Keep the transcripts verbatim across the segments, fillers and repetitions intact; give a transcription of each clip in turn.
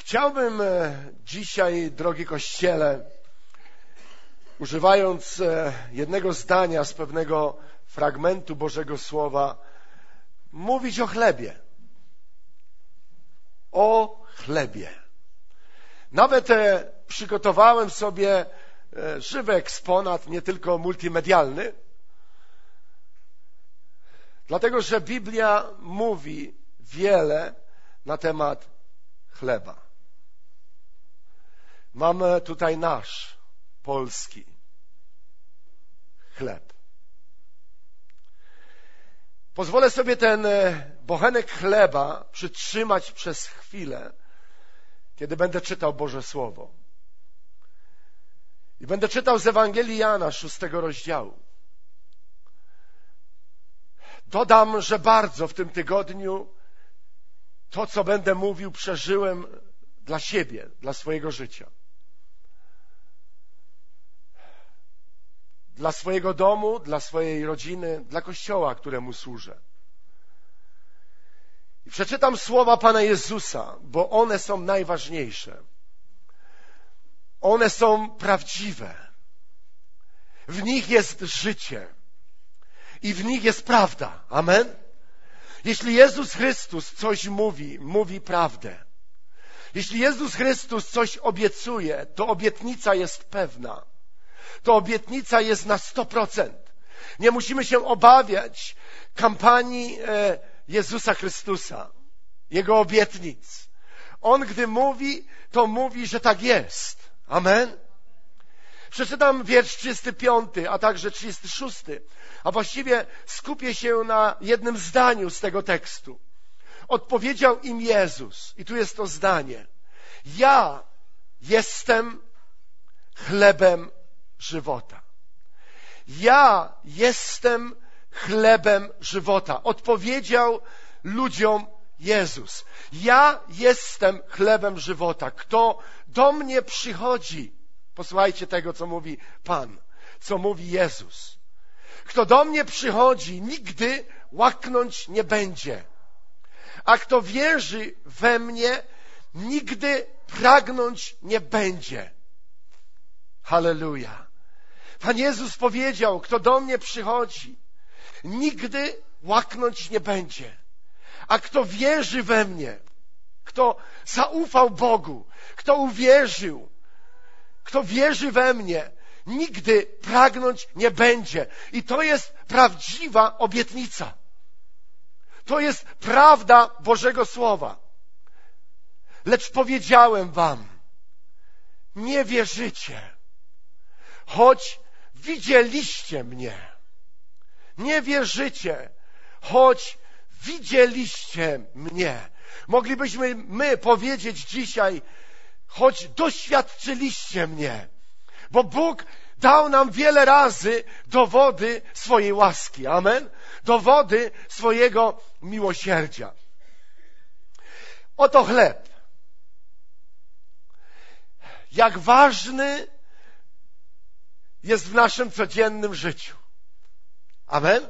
Chciałbym dzisiaj, drogi Kościele, używając jednego zdania z pewnego fragmentu Bożego Słowa, mówić o chlebie. O chlebie. Nawet przygotowałem sobie żywy eksponat, nie tylko multimedialny, dlatego że Biblia mówi wiele na temat chleba. Mamy tutaj nasz polski chleb. Pozwolę sobie ten bochenek chleba przytrzymać przez chwilę, kiedy będę czytał Boże Słowo. I będę czytał z Ewangelii Jana, szóstego rozdziału. Dodam, że bardzo w tym tygodniu to, co będę mówił, przeżyłem dla siebie, dla swojego życia. Dla swojego domu, dla swojej rodziny, dla Kościoła, któremu służę. I przeczytam słowa Pana Jezusa, bo one są najważniejsze. One są prawdziwe. W nich jest życie. I w nich jest prawda. Amen? Jeśli Jezus Chrystus coś mówi, mówi prawdę. Jeśli Jezus Chrystus coś obiecuje, to obietnica jest pewna. To obietnica jest na sto procent. Nie musimy się obawiać kampanii Jezusa Chrystusa, Jego obietnic. On, gdy mówi, to mówi, że tak jest. Amen? Przeczytam wiersz trzydziesty piąty, a także trzydziesty szósty, a właściwie skupię się na jednym zdaniu z tego tekstu. Odpowiedział im Jezus, i tu jest to zdanie: ja jestem chlebem żywota. Ja jestem chlebem żywota. Odpowiedział ludziom Jezus. Ja jestem chlebem żywota. Kto do mnie przychodzi, posłuchajcie tego, co mówi Pan, co mówi Jezus. Kto do mnie przychodzi, nigdy łaknąć nie będzie. A kto wierzy we mnie, nigdy pragnąć nie będzie. Halleluja. Pan Jezus powiedział: kto do mnie przychodzi, nigdy łaknąć nie będzie. A kto wierzy we mnie, kto zaufał Bogu, kto uwierzył, kto wierzy we mnie, nigdy pragnąć nie będzie. I to jest prawdziwa obietnica. To jest prawda Bożego Słowa. Lecz powiedziałem wam, nie wierzycie, choć widzieliście mnie. Nie wierzycie, choć widzieliście mnie. Moglibyśmy my powiedzieć dzisiaj, choć doświadczyliście mnie. Bo Bóg dał nam wiele razy dowody swojej łaski. Amen? Dowody swojego miłosierdzia. Oto chleb. Jak ważny jest w naszym codziennym życiu. Amen?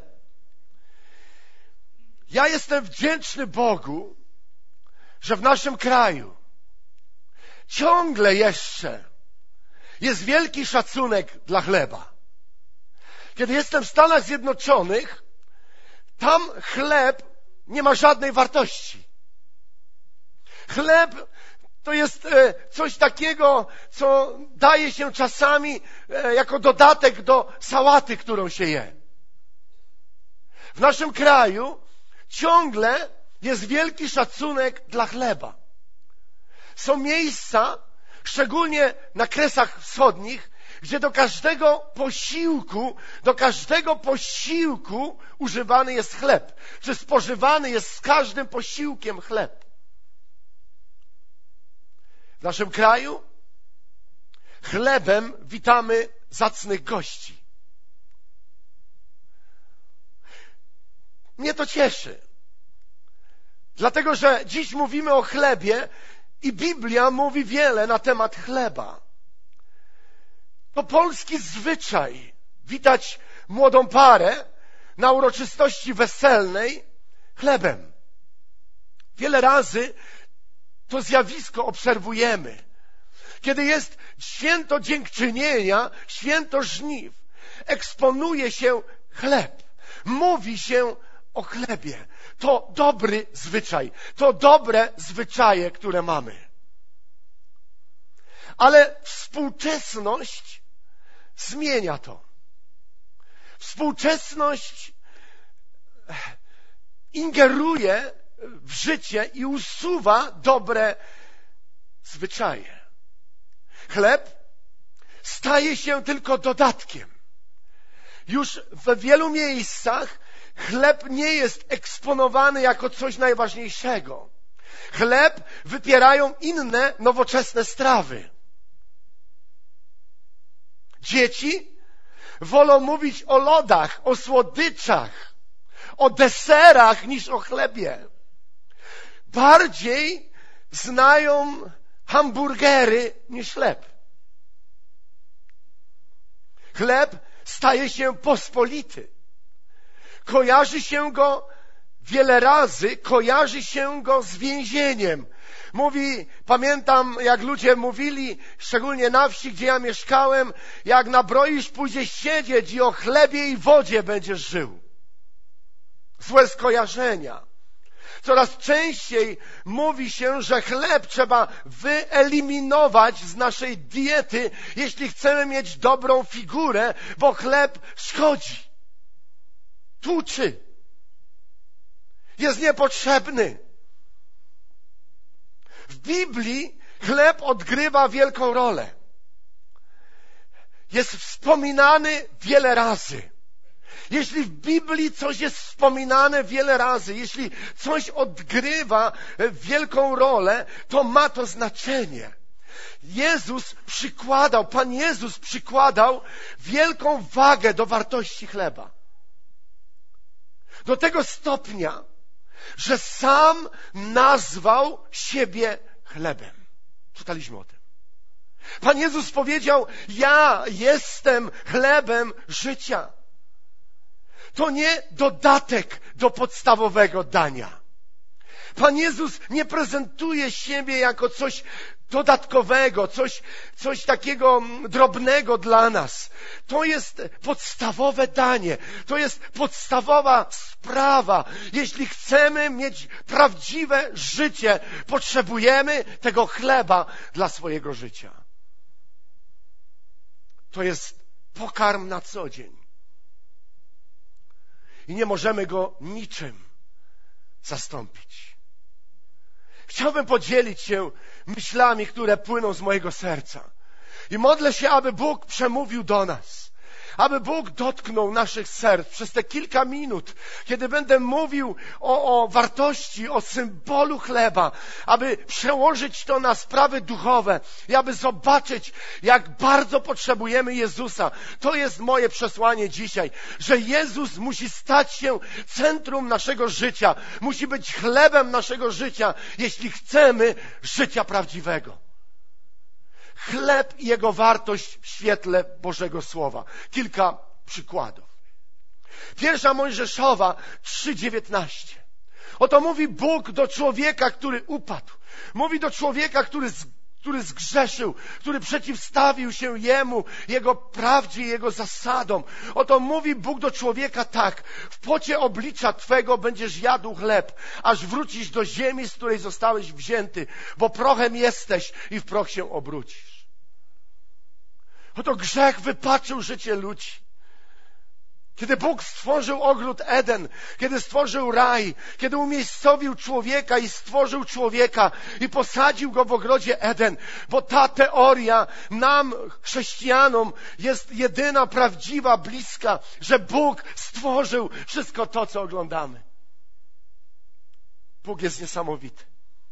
Ja jestem wdzięczny Bogu, że w naszym kraju ciągle jeszcze jest wielki szacunek dla chleba. Kiedy jestem w Stanach Zjednoczonych, tam chleb nie ma żadnej wartości. Chleb to jest coś takiego, co daje się czasami jako dodatek do sałaty, którą się je. W naszym kraju ciągle jest wielki szacunek dla chleba. Są miejsca, szczególnie na Kresach Wschodnich, gdzie do każdego posiłku, do każdego posiłku używany jest chleb. Czy spożywany jest z każdym posiłkiem chleb. W naszym kraju chlebem witamy zacnych gości. Mnie to cieszy. Dlatego, że dziś mówimy o chlebie i Biblia mówi wiele na temat chleba. To polski zwyczaj witać młodą parę na uroczystości weselnej chlebem. Wiele razy to zjawisko obserwujemy. Kiedy jest święto dziękczynienia, święto żniw, eksponuje się chleb. Mówi się o chlebie. To dobry zwyczaj. To dobre zwyczaje, które mamy. Ale współczesność zmienia to. Współczesność ingeruje w życie i usuwa dobre zwyczaje. Chleb staje się tylko dodatkiem. Już w wielu miejscach chleb nie jest eksponowany jako coś najważniejszego. Chleb wypierają inne, nowoczesne strawy. Dzieci wolą mówić o lodach, o słodyczach, o deserach niż o chlebie. Bardziej znają hamburgery niż chleb. Chleb staje się pospolity. Kojarzy się go wiele razy, kojarzy się go z więzieniem. Mówi, pamiętam jak ludzie mówili, szczególnie na wsi, gdzie ja mieszkałem, jak nabroisz, pójdziesz siedzieć i o chlebie i wodzie będziesz żył. Złe skojarzenia. Coraz częściej mówi się, że chleb trzeba wyeliminować z naszej diety, jeśli chcemy mieć dobrą figurę, bo chleb szkodzi, tłuczy, jest niepotrzebny. W Biblii chleb odgrywa wielką rolę. Jest wspominany wiele razy. Jeśli w Biblii coś jest wspominane wiele razy, jeśli coś odgrywa wielką rolę, to ma to znaczenie. Jezus przykładał, Pan Jezus przykładał wielką wagę do wartości chleba. Do tego stopnia, że sam nazwał siebie chlebem. Czytaliśmy o tym. Pan Jezus powiedział, ja jestem chlebem życia. To nie dodatek do podstawowego dania. Pan Jezus nie prezentuje siebie jako coś dodatkowego, coś, coś takiego drobnego dla nas. To jest podstawowe danie. To jest podstawowa sprawa. Jeśli chcemy mieć prawdziwe życie, potrzebujemy tego chleba dla swojego życia. To jest pokarm na co dzień. I nie możemy go niczym zastąpić. Chciałbym podzielić się myślami, które płyną z mojego serca. I modlę się, aby Bóg przemówił do nas. Aby Bóg dotknął naszych serc przez te kilka minut, kiedy będę mówił o, o wartości, o symbolu chleba, aby przełożyć to na sprawy duchowe i aby zobaczyć, jak bardzo potrzebujemy Jezusa. To jest moje przesłanie dzisiaj, że Jezus musi stać się centrum naszego życia, musi być chlebem naszego życia, jeśli chcemy życia prawdziwego. Chleb i jego wartość w świetle Bożego Słowa. Kilka przykładów. Pierwsza Mojżeszowa trzy dziewiętnaście. Oto mówi Bóg do człowieka, który upadł. Mówi do człowieka, który, który zgrzeszył, który przeciwstawił się Jemu, Jego prawdzie i Jego zasadom. Oto mówi Bóg do człowieka tak. W pocie oblicza Twego będziesz jadł chleb, aż wrócisz do ziemi, z której zostałeś wzięty, bo prochem jesteś i w proch się obrócisz. Oto grzech wypaczył życie ludzi. Kiedy Bóg stworzył ogród Eden, kiedy stworzył raj, kiedy umiejscowił człowieka i stworzył człowieka i posadził go w ogrodzie Eden, bo ta teoria nam, chrześcijanom, jest jedyna, prawdziwa, bliska, że Bóg stworzył wszystko to, co oglądamy. Bóg jest niesamowity.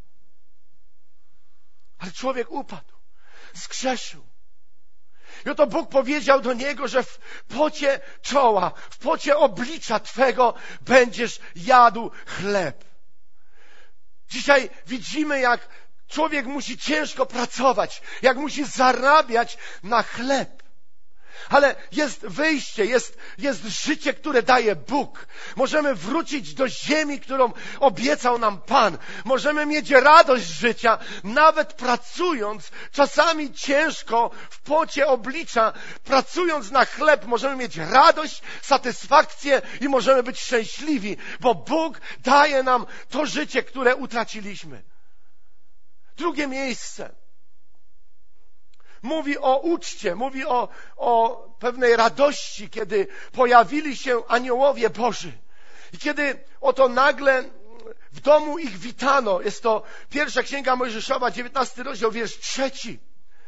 Ale człowiek upadł, zgrzeszył. I oto Bóg powiedział do niego, że w pocie czoła, w pocie oblicza Twego będziesz jadł chleb. Dzisiaj widzimy, jak człowiek musi ciężko pracować, jak musi zarabiać na chleb. Ale jest wyjście, jest, jest życie, które daje Bóg. Możemy wrócić do ziemi, którą obiecał nam Pan. Możemy mieć radość życia, nawet pracując, czasami ciężko, w pocie oblicza, pracując na chleb, możemy mieć radość, satysfakcję i możemy być szczęśliwi, bo Bóg daje nam to życie, które utraciliśmy. Drugie miejsce. Mówi o uczcie, mówi o, o pewnej radości, kiedy pojawili się aniołowie Boży. I kiedy oto nagle w domu ich witano. Jest to pierwsza Księga Mojżeszowa, dziewiętnasty rozdział, wiersz trzeci.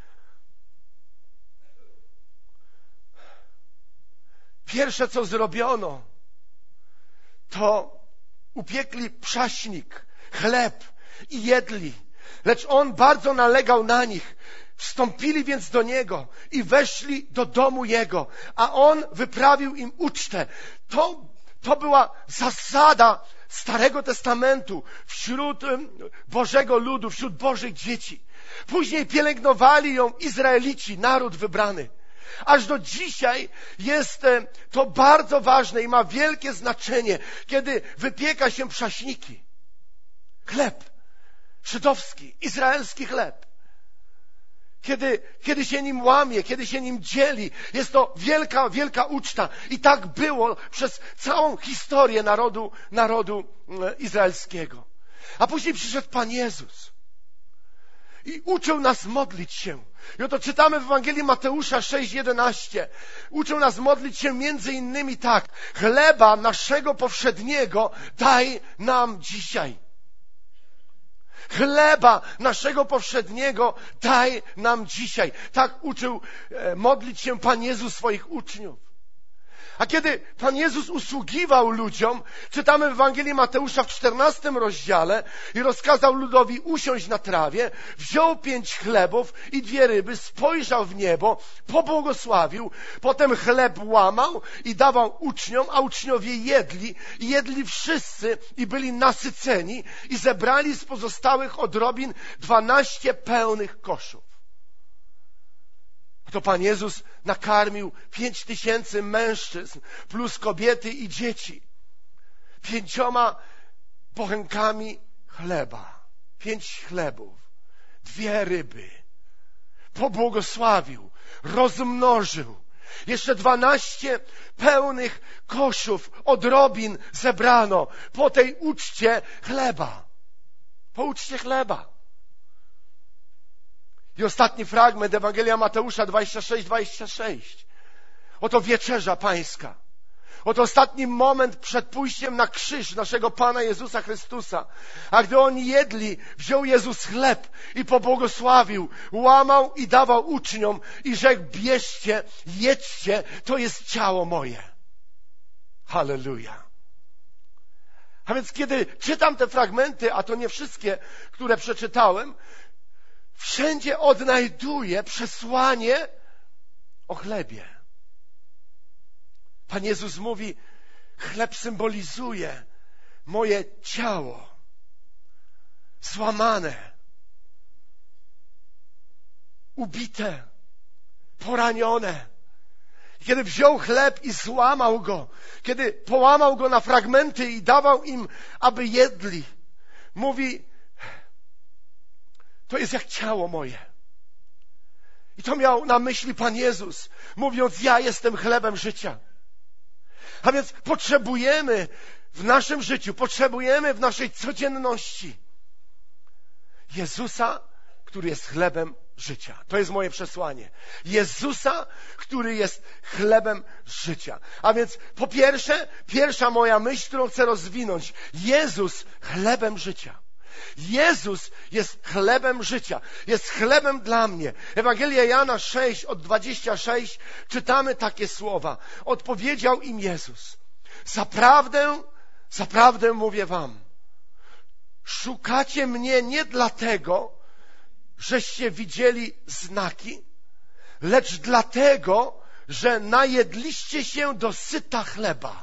Pierwsze, co zrobiono, to upiekli przaśnik, chleb i jedli. Lecz on bardzo nalegał na nich. Wstąpili więc do niego i weszli do domu jego, a on wyprawił im ucztę. To, to była zasada Starego Testamentu wśród Bożego ludu, wśród Bożych dzieci. Później pielęgnowali ją Izraelici, naród wybrany. Aż do dzisiaj jest to bardzo ważne i ma wielkie znaczenie, kiedy wypieka się przaśniki. Chleb żydowski, izraelski chleb. Kiedy, kiedy się nim łamie, kiedy się nim dzieli, jest to wielka, wielka uczta. I tak było przez całą historię narodu, narodu izraelskiego. A później przyszedł Pan Jezus i uczył nas modlić się. I oto czytamy w Ewangelii Mateusza sześć jedenaście. Uczył nas modlić się między innymi tak. Chleba naszego powszedniego daj nam dzisiaj. Chleba naszego powszedniego daj nam dzisiaj. Tak uczył e, modlić się Pan Jezus swoich uczniów. A kiedy Pan Jezus usługiwał ludziom, czytamy w Ewangelii Mateusza w czternastym rozdziale i rozkazał ludowi usiąść na trawie, wziął pięć chlebów i dwie ryby, spojrzał w niebo, pobłogosławił, potem chleb łamał i dawał uczniom, a uczniowie jedli i jedli wszyscy i byli nasyceni i zebrali z pozostałych odrobin dwanaście pełnych koszów. To Pan Jezus nakarmił pięć tysięcy mężczyzn plus kobiety i dzieci pięcioma bochenkami chleba, pięć chlebów, dwie ryby. Pobłogosławił, rozmnożył. Jeszcze dwanaście pełnych koszów odrobin zebrano po tej uczcie chleba. Po uczcie chleba. I ostatni fragment Ewangelia Mateusza dwadzieścia sześć dwadzieścia sześć. Oto wieczerza pańska. Oto ostatni moment przed pójściem na krzyż naszego Pana Jezusa Chrystusa. A gdy oni jedli, wziął Jezus chleb i pobłogosławił, łamał i dawał uczniom i rzekł: bierzcie, jedźcie, to jest ciało moje. Halleluja. A więc kiedy czytam te fragmenty, a to nie wszystkie, które przeczytałem, wszędzie odnajduję przesłanie o chlebie. Pan Jezus mówi: chleb symbolizuje moje ciało złamane, ubite, poranione. Kiedy wziął chleb i złamał go, kiedy połamał go na fragmenty i dawał im, aby jedli, mówi: to jest jak ciało moje. I to miał na myśli Pan Jezus, mówiąc: ja jestem chlebem życia. A więc potrzebujemy w naszym życiu, potrzebujemy w naszej codzienności Jezusa, który jest chlebem życia. To jest moje przesłanie. Jezusa, który jest chlebem życia. A więc po pierwsze, pierwsza moja myśl, którą chcę rozwinąć: Jezus chlebem życia. Jezus jest chlebem życia. Jest chlebem dla mnie. Ewangelia Jana sześć od dwudziestego szóstego czytamy takie słowa. Odpowiedział im Jezus: zaprawdę, zaprawdę mówię wam, szukacie mnie nie dlatego, żeście widzieli znaki, lecz dlatego, że najedliście się do syta chleba.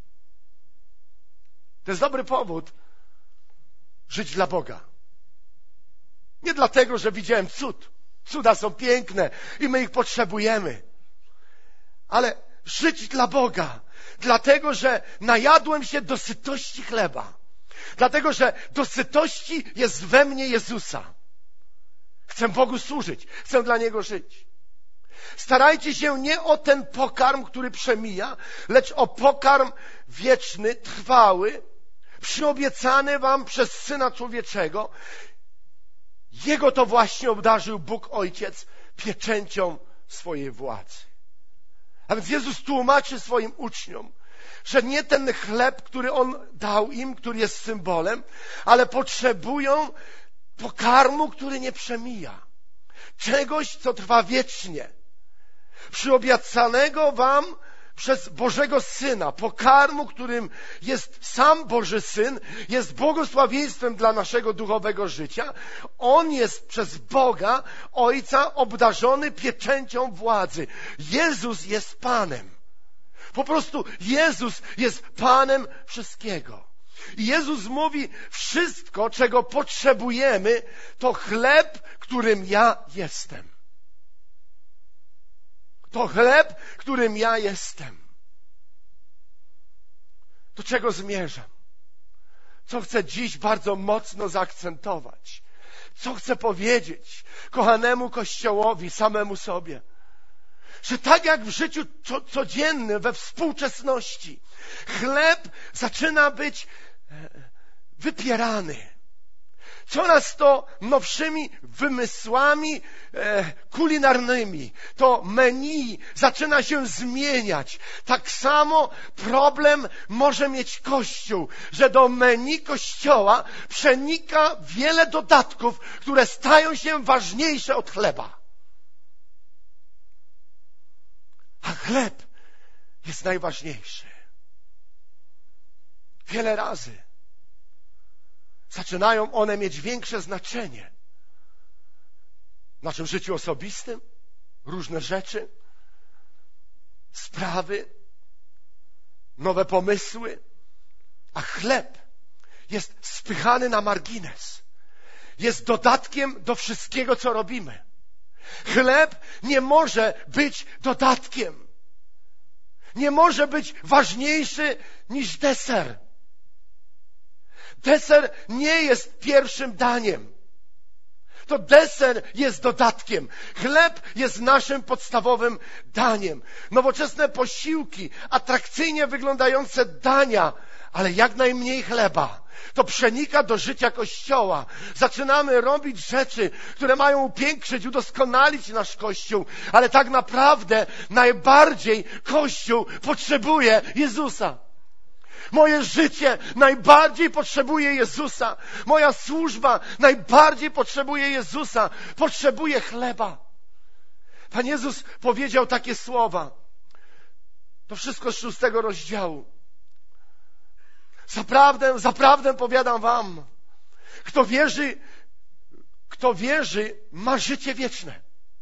To jest dobry powód żyć dla Boga. Nie dlatego, że widziałem cud. Cuda są piękne i my ich potrzebujemy. ale żyć dla Boga. Dlatego, że najadłem się do sytości chleba. Dlatego, że do sytości jest we mnie Jezusa. Chcę Bogu służyć. Chcę dla Niego żyć. Starajcie się nie o ten pokarm, który przemija, lecz o pokarm wieczny, trwały, przyobiecany wam przez Syna Człowieczego. Jego to właśnie obdarzył Bóg Ojciec pieczęcią swojej władzy. A więc Jezus tłumaczy swoim uczniom, że nie ten chleb, który On dał im, który jest symbolem, ale potrzebują pokarmu, który nie przemija. Czegoś, co trwa wiecznie. Przyobiecanego wam przez Bożego Syna, pokarmu, którym jest sam Boży Syn, jest błogosławieństwem dla naszego duchowego życia. On jest przez Boga, Ojca, obdarzony pieczęcią władzy. Jezus jest Panem. Po prostu Jezus jest Panem wszystkiego. I Jezus mówi, wszystko, czego potrzebujemy, to chleb, którym ja jestem. To chleb, którym ja jestem. Do czego zmierzam? Co chcę dziś bardzo mocno zaakcentować? Co chcę powiedzieć kochanemu Kościołowi, samemu sobie? Że tak jak w życiu codziennym, we współczesności, chleb zaczyna być wypierany. Coraz to nowszymi wymysłami e, kulinarnymi. To menu zaczyna się zmieniać. Tak samo problem może mieć Kościół, że do menu Kościoła przenika wiele dodatków, które stają się ważniejsze od chleba. A chleb jest najważniejszy. Wiele razy zaczynają one mieć większe znaczenie w naszym życiu osobistym, różne rzeczy, sprawy, nowe pomysły, a chleb jest spychany na margines. Jest dodatkiem do wszystkiego, co robimy. Chleb nie może być dodatkiem. Nie może być ważniejszy niż deser. Deser nie jest pierwszym daniem. To deser jest dodatkiem. Chleb jest naszym podstawowym daniem. Nowoczesne posiłki, atrakcyjnie wyglądające dania, ale jak najmniej chleba. To przenika do życia Kościoła. Zaczynamy robić rzeczy, które mają upiększyć, udoskonalić nasz Kościół, ale tak naprawdę najbardziej Kościół potrzebuje Jezusa. Moje życie najbardziej potrzebuje Jezusa. Moja służba najbardziej potrzebuje Jezusa. Potrzebuje chleba. Pan Jezus powiedział takie słowa. To wszystko z szóstego rozdziału. Zaprawdę, zaprawdę powiadam wam, kto wierzy, kto wierzy, ma życie wieczne.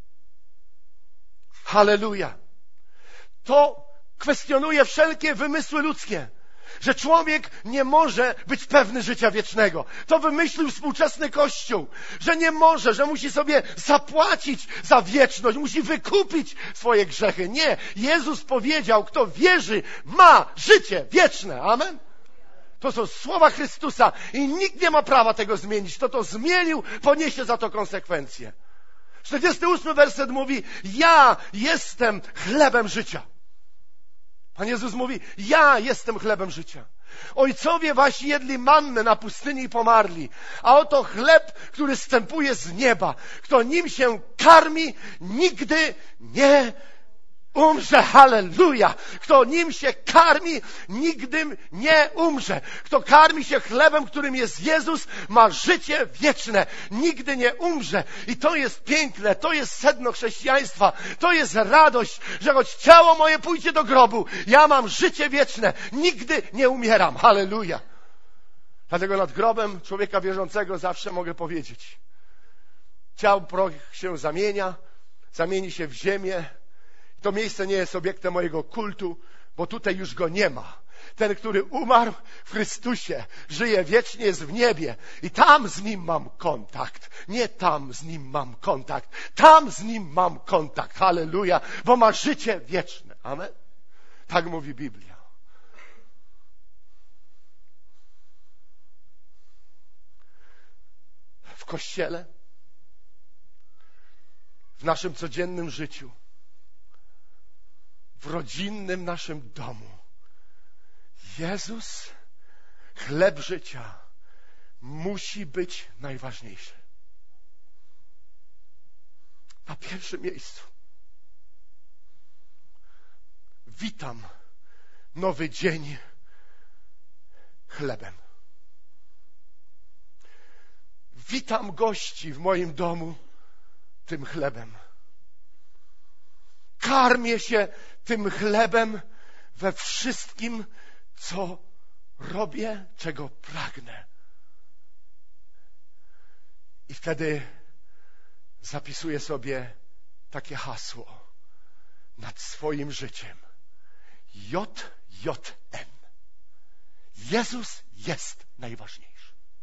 Halleluja. To kwestionuje wszelkie wymysły ludzkie, że człowiek nie może być pewny życia wiecznego. To wymyślił współczesny Kościół, że nie może, że musi sobie zapłacić za wieczność, musi wykupić swoje grzechy. Nie, Jezus powiedział, kto wierzy, ma życie wieczne. Amen. To są słowa Chrystusa i nikt nie ma prawa tego zmienić. Kto to zmienił, poniesie za to konsekwencje. czterdziesty ósmy werset mówi, ja jestem chlebem życia. Pan Jezus mówi, ja jestem chlebem życia. Ojcowie wasi jedli mannę na pustyni i pomarli, a oto chleb, który zstępuje z nieba. Kto nim się karmi, nigdy nie umrze. Halleluja! Kto nim się karmi, nigdy nie umrze. Kto karmi się chlebem, którym jest Jezus, ma życie wieczne. Nigdy nie umrze. I to jest piękne, to jest sedno chrześcijaństwa. To jest radość, że choć ciało moje pójdzie do grobu, ja mam życie wieczne. Nigdy nie umieram. Halleluja! Dlatego nad grobem człowieka wierzącego zawsze mogę powiedzieć, ciało proch się zamienia, zamieni się w ziemię. To miejsce nie jest obiektem mojego kultu, bo tutaj już go nie ma. Ten, który umarł w Chrystusie, żyje wiecznie, jest w niebie i tam z Nim mam kontakt. Nie tam z Nim mam kontakt. Tam z Nim mam kontakt. Halleluja, bo ma życie wieczne. Amen? Tak mówi Biblia. W Kościele, w naszym codziennym życiu, w rodzinnym naszym domu, Jezus, chleb życia, musi być najważniejszy. Na pierwszym miejscu. Witam nowy dzień chlebem. Witam gości w moim domu tym chlebem. Karmię się tym chlebem we wszystkim, co robię, czego pragnę. I wtedy zapisuję sobie takie hasło nad swoim życiem. J J N. Jezus jest najważniejszy.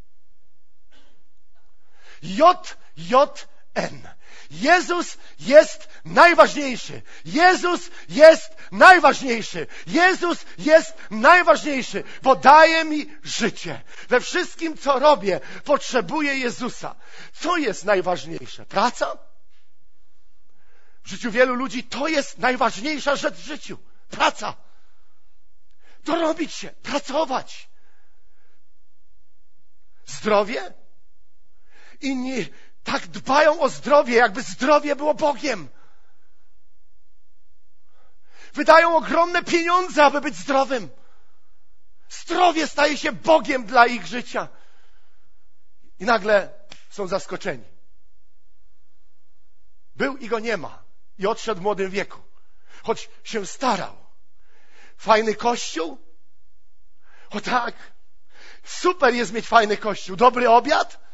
J J N. Jezus jest najważniejszy. Jezus jest najważniejszy. Jezus jest najważniejszy, bo daje mi życie. We wszystkim, co robię, potrzebuję Jezusa. Co jest najważniejsze? Praca? W życiu wielu ludzi to jest najważniejsza rzecz w życiu. Praca. Dorobić się, pracować. Zdrowie? Inni tak dbają o zdrowie, jakby zdrowie było Bogiem. Wydają ogromne pieniądze, aby być zdrowym. Zdrowie staje się Bogiem dla ich życia. I nagle są zaskoczeni. Był i go nie ma. I odszedł w młodym wieku. Choć się starał. Fajny kościół? O tak. Super jest mieć fajny kościół. Dobry obiad?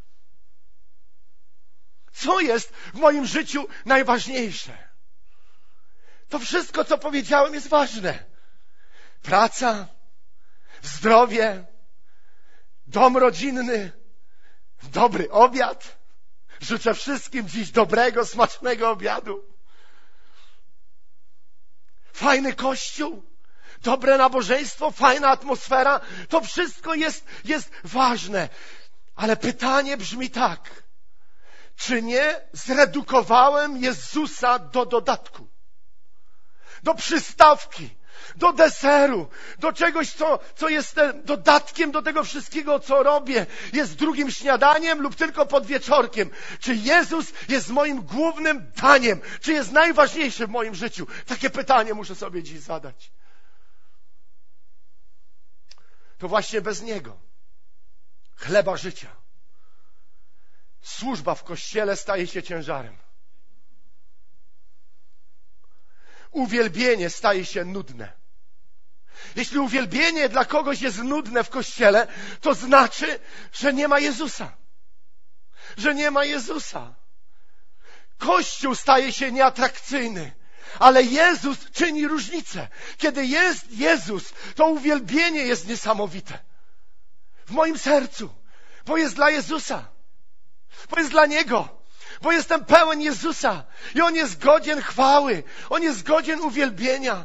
Co jest w moim życiu najważniejsze? To wszystko, co powiedziałem, jest ważne. Praca, zdrowie, dom rodzinny, dobry obiad. Życzę wszystkim dziś dobrego, smacznego obiadu. Fajny kościół, dobre nabożeństwo, fajna atmosfera. To wszystko jest, jest ważne. Ale pytanie brzmi tak. Czy nie zredukowałem Jezusa do dodatku? Do przystawki, do deseru, do czegoś, co, co jest dodatkiem do tego wszystkiego, co robię. Jest drugim śniadaniem lub tylko podwieczorkiem. Czy Jezus jest moim głównym daniem? Czy jest najważniejszy w moim życiu? Takie pytanie muszę sobie dziś zadać. To właśnie bez Niego, chleba życia, służba w Kościele staje się ciężarem. Uwielbienie staje się nudne. Jeśli uwielbienie dla kogoś jest nudne w Kościele, to znaczy, że nie ma Jezusa. Że nie ma Jezusa. Kościół staje się nieatrakcyjny, ale Jezus czyni różnicę. Kiedy jest Jezus, to uwielbienie jest niesamowite. W moim sercu, bo jest dla Jezusa. Bo jest dla Niego. Bo jestem pełen Jezusa. I On jest godzien chwały. On jest godzien uwielbienia.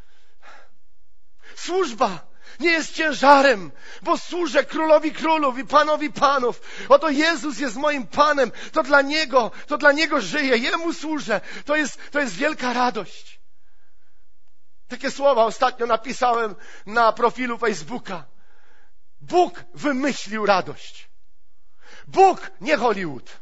Służba nie jest ciężarem, bo służę Królowi Królów i Panowi Panów. Oto Jezus jest moim Panem. To dla Niego, to dla Niego żyję. Jemu służę. To jest, to jest wielka radość. Takie słowa ostatnio napisałem na profilu Facebooka. Bóg wymyślił radość. Bóg, nie Hollywood.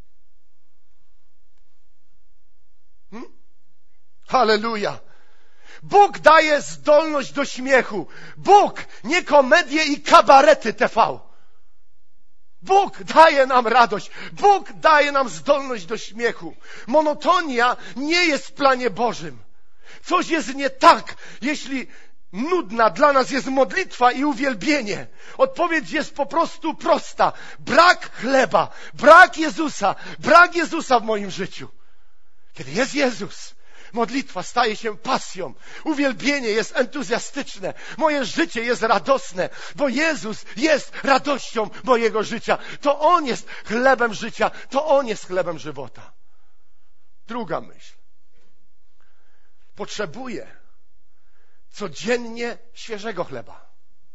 Hmm? Halleluja. Bóg daje zdolność do śmiechu. Bóg, nie komedie i kabarety T V. Bóg daje nam radość. Bóg daje nam zdolność do śmiechu. Monotonia nie jest w planie Bożym. Coś jest nie tak, jeśli nudna dla nas jest modlitwa i uwielbienie. Odpowiedź jest po prostu prosta. Brak chleba, brak Jezusa, brak Jezusa w moim życiu. Kiedy jest Jezus, modlitwa staje się pasją. Uwielbienie jest entuzjastyczne. Moje życie jest radosne, bo Jezus jest radością mojego życia. To On jest chlebem życia. To On jest chlebem żywota. Druga myśl. potrzebuje codziennie świeżego chleba.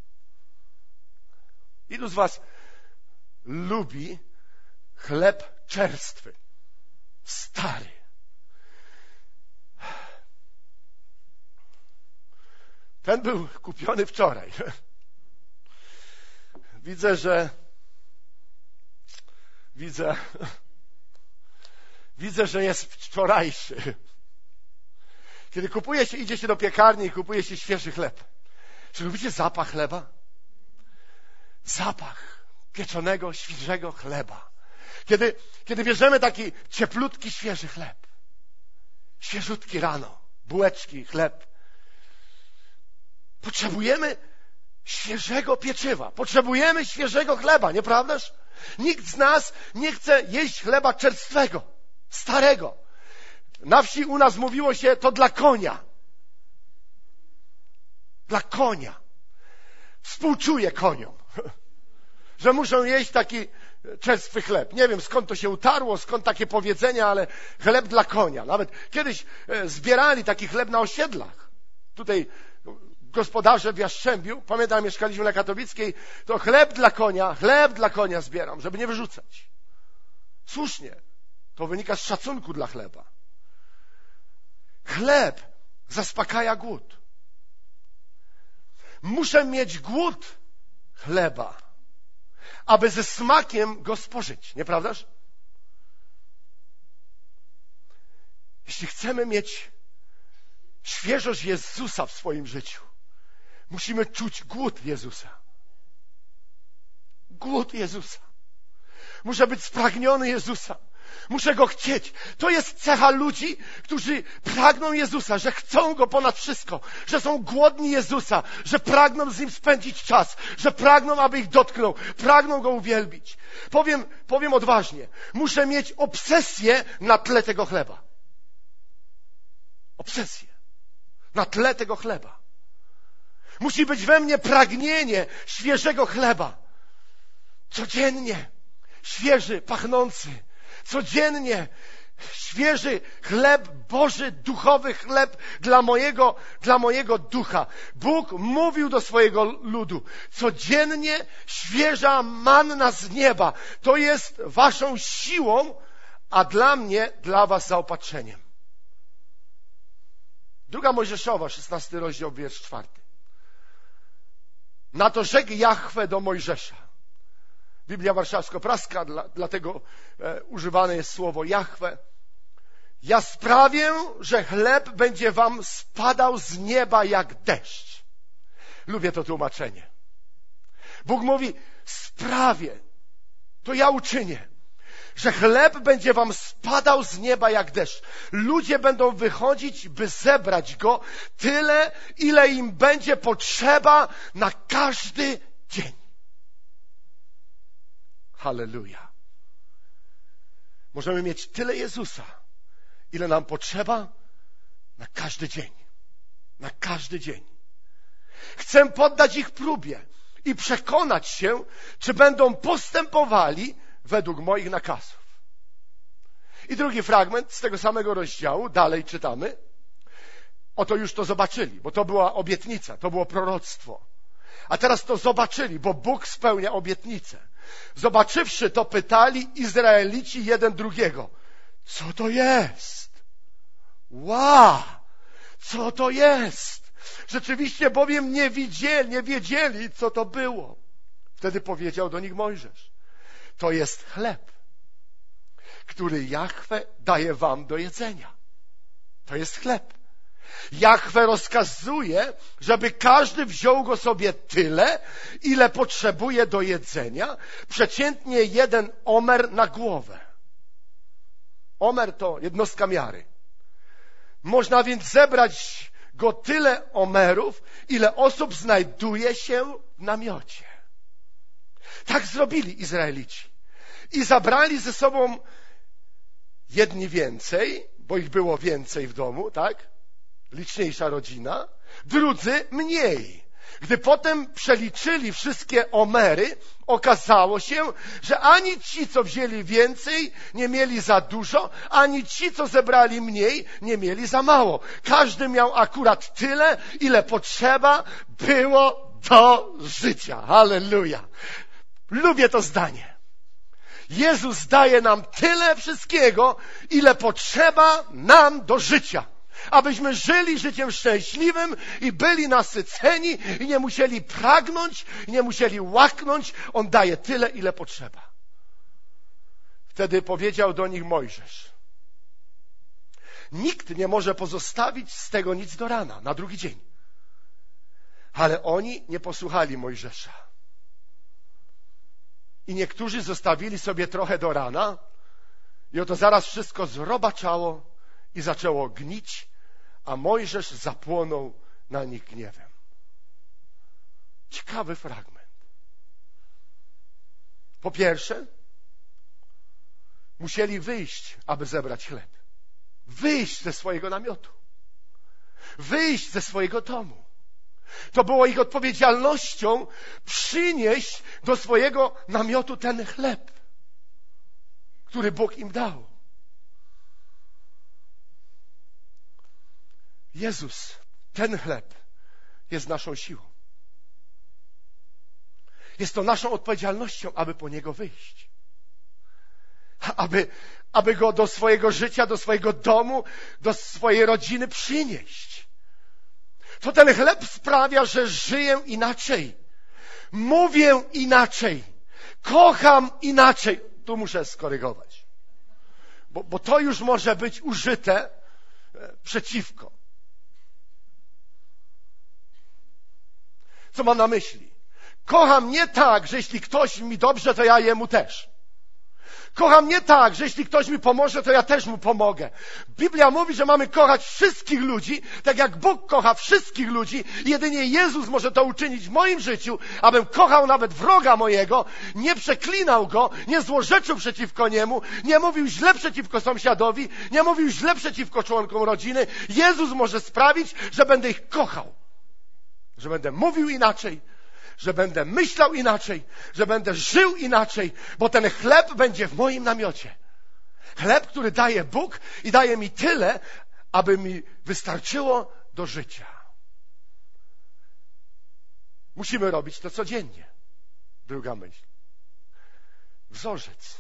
Ilu z was lubi chleb czerstwy, stary? Ten był kupiony wczoraj. Widzę, że widzę widzę, że jest wczorajszy. Kiedy kupuje się, idzie się do piekarni i kupuje się świeży chleb. Czy lubicie zapach chleba? Zapach pieczonego, świeżego chleba. Kiedy, kiedy bierzemy taki cieplutki, świeży chleb. Świeżutki rano. Bułeczki, chleb. Potrzebujemy świeżego pieczywa. Potrzebujemy świeżego chleba, nieprawdaż? Nikt z nas nie chce jeść chleba czerstwego, starego. Na wsi u nas mówiło się, to dla konia. Dla konia. Współczuję koniom, że muszą jeść taki czerstwy chleb. Nie wiem, skąd to się utarło, skąd takie powiedzenia, ale chleb dla konia. Nawet kiedyś zbierali taki chleb na osiedlach. Tutaj gospodarze w Jastrzębiu, pamiętam, mieszkaliśmy na Katowickiej, to chleb dla konia, chleb dla konia zbieram, żeby nie wyrzucać. Słusznie. To wynika z szacunku dla chleba. Chleb zaspokaja głód. Muszę mieć głód chleba, aby ze smakiem go spożyć. Nieprawdaż? Jeśli chcemy mieć świeżość Jezusa w swoim życiu, musimy czuć głód Jezusa. Głód Jezusa. Muszę być spragniony Jezusa. Muszę Go chcieć. To jest cecha ludzi, którzy pragną Jezusa, że chcą Go ponad wszystko, że są głodni Jezusa, że pragną z Nim spędzić czas, że pragną, aby ich dotknął, pragną Go uwielbić. Powiem, powiem odważnie, muszę mieć obsesję na tle tego chleba. Obsesję na tle tego chleba. Musi być we mnie pragnienie świeżego chleba. Codziennie świeży, pachnący. Codziennie świeży chleb Boży, duchowy chleb dla mojego, dla mojego ducha. Bóg mówił do swojego ludu. Codziennie świeża manna z nieba. To jest waszą siłą, a dla mnie, dla was zaopatrzeniem. Druga Mojżeszowa, szesnasty rozdział, wiersz czwarty. Na to rzekł Jahwe do Mojżesza. Biblia Warszawsko-Praska, dla, dlatego e, używane jest słowo Jahwe. Ja sprawię, że chleb będzie wam spadał z nieba jak deszcz. Lubię to tłumaczenie. Bóg mówi, sprawię, to ja uczynię, że chleb będzie wam spadał z nieba jak deszcz. Ludzie będą wychodzić, by zebrać go tyle, ile im będzie potrzeba na każdy dzień. Halleluja. Możemy mieć tyle Jezusa, ile nam potrzeba na każdy dzień. Na każdy dzień. Chcę poddać ich próbie i przekonać się, czy będą postępowali według moich nakazów. I drugi fragment z tego samego rozdziału, dalej czytamy. Oto już to zobaczyli, bo to była obietnica, to było proroctwo. A teraz to zobaczyli, bo Bóg spełnia obietnicę. Zobaczywszy to, pytali Izraelici jeden drugiego. Co to jest? Wow! Co to jest? Rzeczywiście bowiem nie widzieli, nie wiedzieli, co to było. Wtedy powiedział do nich Mojżesz. To jest chleb, który Jahwe daje wam do jedzenia. To jest chleb. Jahwe rozkazuje, żeby każdy wziął go sobie tyle, ile potrzebuje do jedzenia, przeciętnie jeden omer na głowę. Omer to jednostka miary. Można więc zebrać go tyle omerów, ile osób znajduje się w namiocie. Tak zrobili Izraelici. I zabrali ze sobą jedni więcej, bo ich było więcej w domu, tak? Liczniejsza rodzina, drudzy mniej. Gdy potem przeliczyli wszystkie omery, okazało się, że ani ci, co wzięli więcej, nie mieli za dużo, ani ci, co zebrali mniej, nie mieli za mało. Każdy miał akurat tyle, ile potrzeba było do życia. Halleluja. Lubię to zdanie. Jezus daje nam tyle wszystkiego, ile potrzeba nam do życia. Abyśmy żyli życiem szczęśliwym i byli nasyceni i nie musieli pragnąć, i nie musieli łaknąć. On daje tyle, ile potrzeba. Wtedy powiedział do nich Mojżesz: nikt nie może pozostawić z tego nic do rana, na drugi dzień. Ale oni nie posłuchali Mojżesza. I niektórzy zostawili sobie trochę do rana i oto zaraz wszystko zrobaczało i zaczęło gnić, a Mojżesz zapłonął na nich gniewem. Ciekawy fragment. Po pierwsze, musieli wyjść, aby zebrać chleb. Wyjść ze swojego namiotu. Wyjść ze swojego domu. To było ich odpowiedzialnością przynieść do swojego namiotu ten chleb, który Bóg im dał. Jezus, ten chleb jest naszą siłą. Jest to naszą odpowiedzialnością, aby po Niego wyjść. Aby, aby Go do swojego życia, do swojego domu, do swojej rodziny przynieść. To ten chleb sprawia, że żyję inaczej. Mówię inaczej. Kocham inaczej. Tu muszę skorygować. Bo, bo to już może być użyte przeciwko. Co mam na myśli? Kocham nie tak, że jeśli ktoś mi dobrze, to ja jemu też. Kocham nie tak, że jeśli ktoś mi pomoże, to ja też mu pomogę. Biblia mówi, że mamy kochać wszystkich ludzi, tak jak Bóg kocha wszystkich ludzi. Jedynie Jezus może to uczynić w moim życiu, abym kochał nawet wroga mojego, nie przeklinał go, nie złorzeczył przeciwko niemu, nie mówił źle przeciwko sąsiadowi, nie mówił źle przeciwko członkom rodziny. Jezus może sprawić, że będę ich kochał. Że będę mówił inaczej, że będę myślał inaczej, że będę żył inaczej, bo ten chleb będzie w moim namiocie. Chleb, który daje Bóg i daje mi tyle, aby mi wystarczyło do życia. Musimy robić to codziennie. Druga myśl. Wzorzec.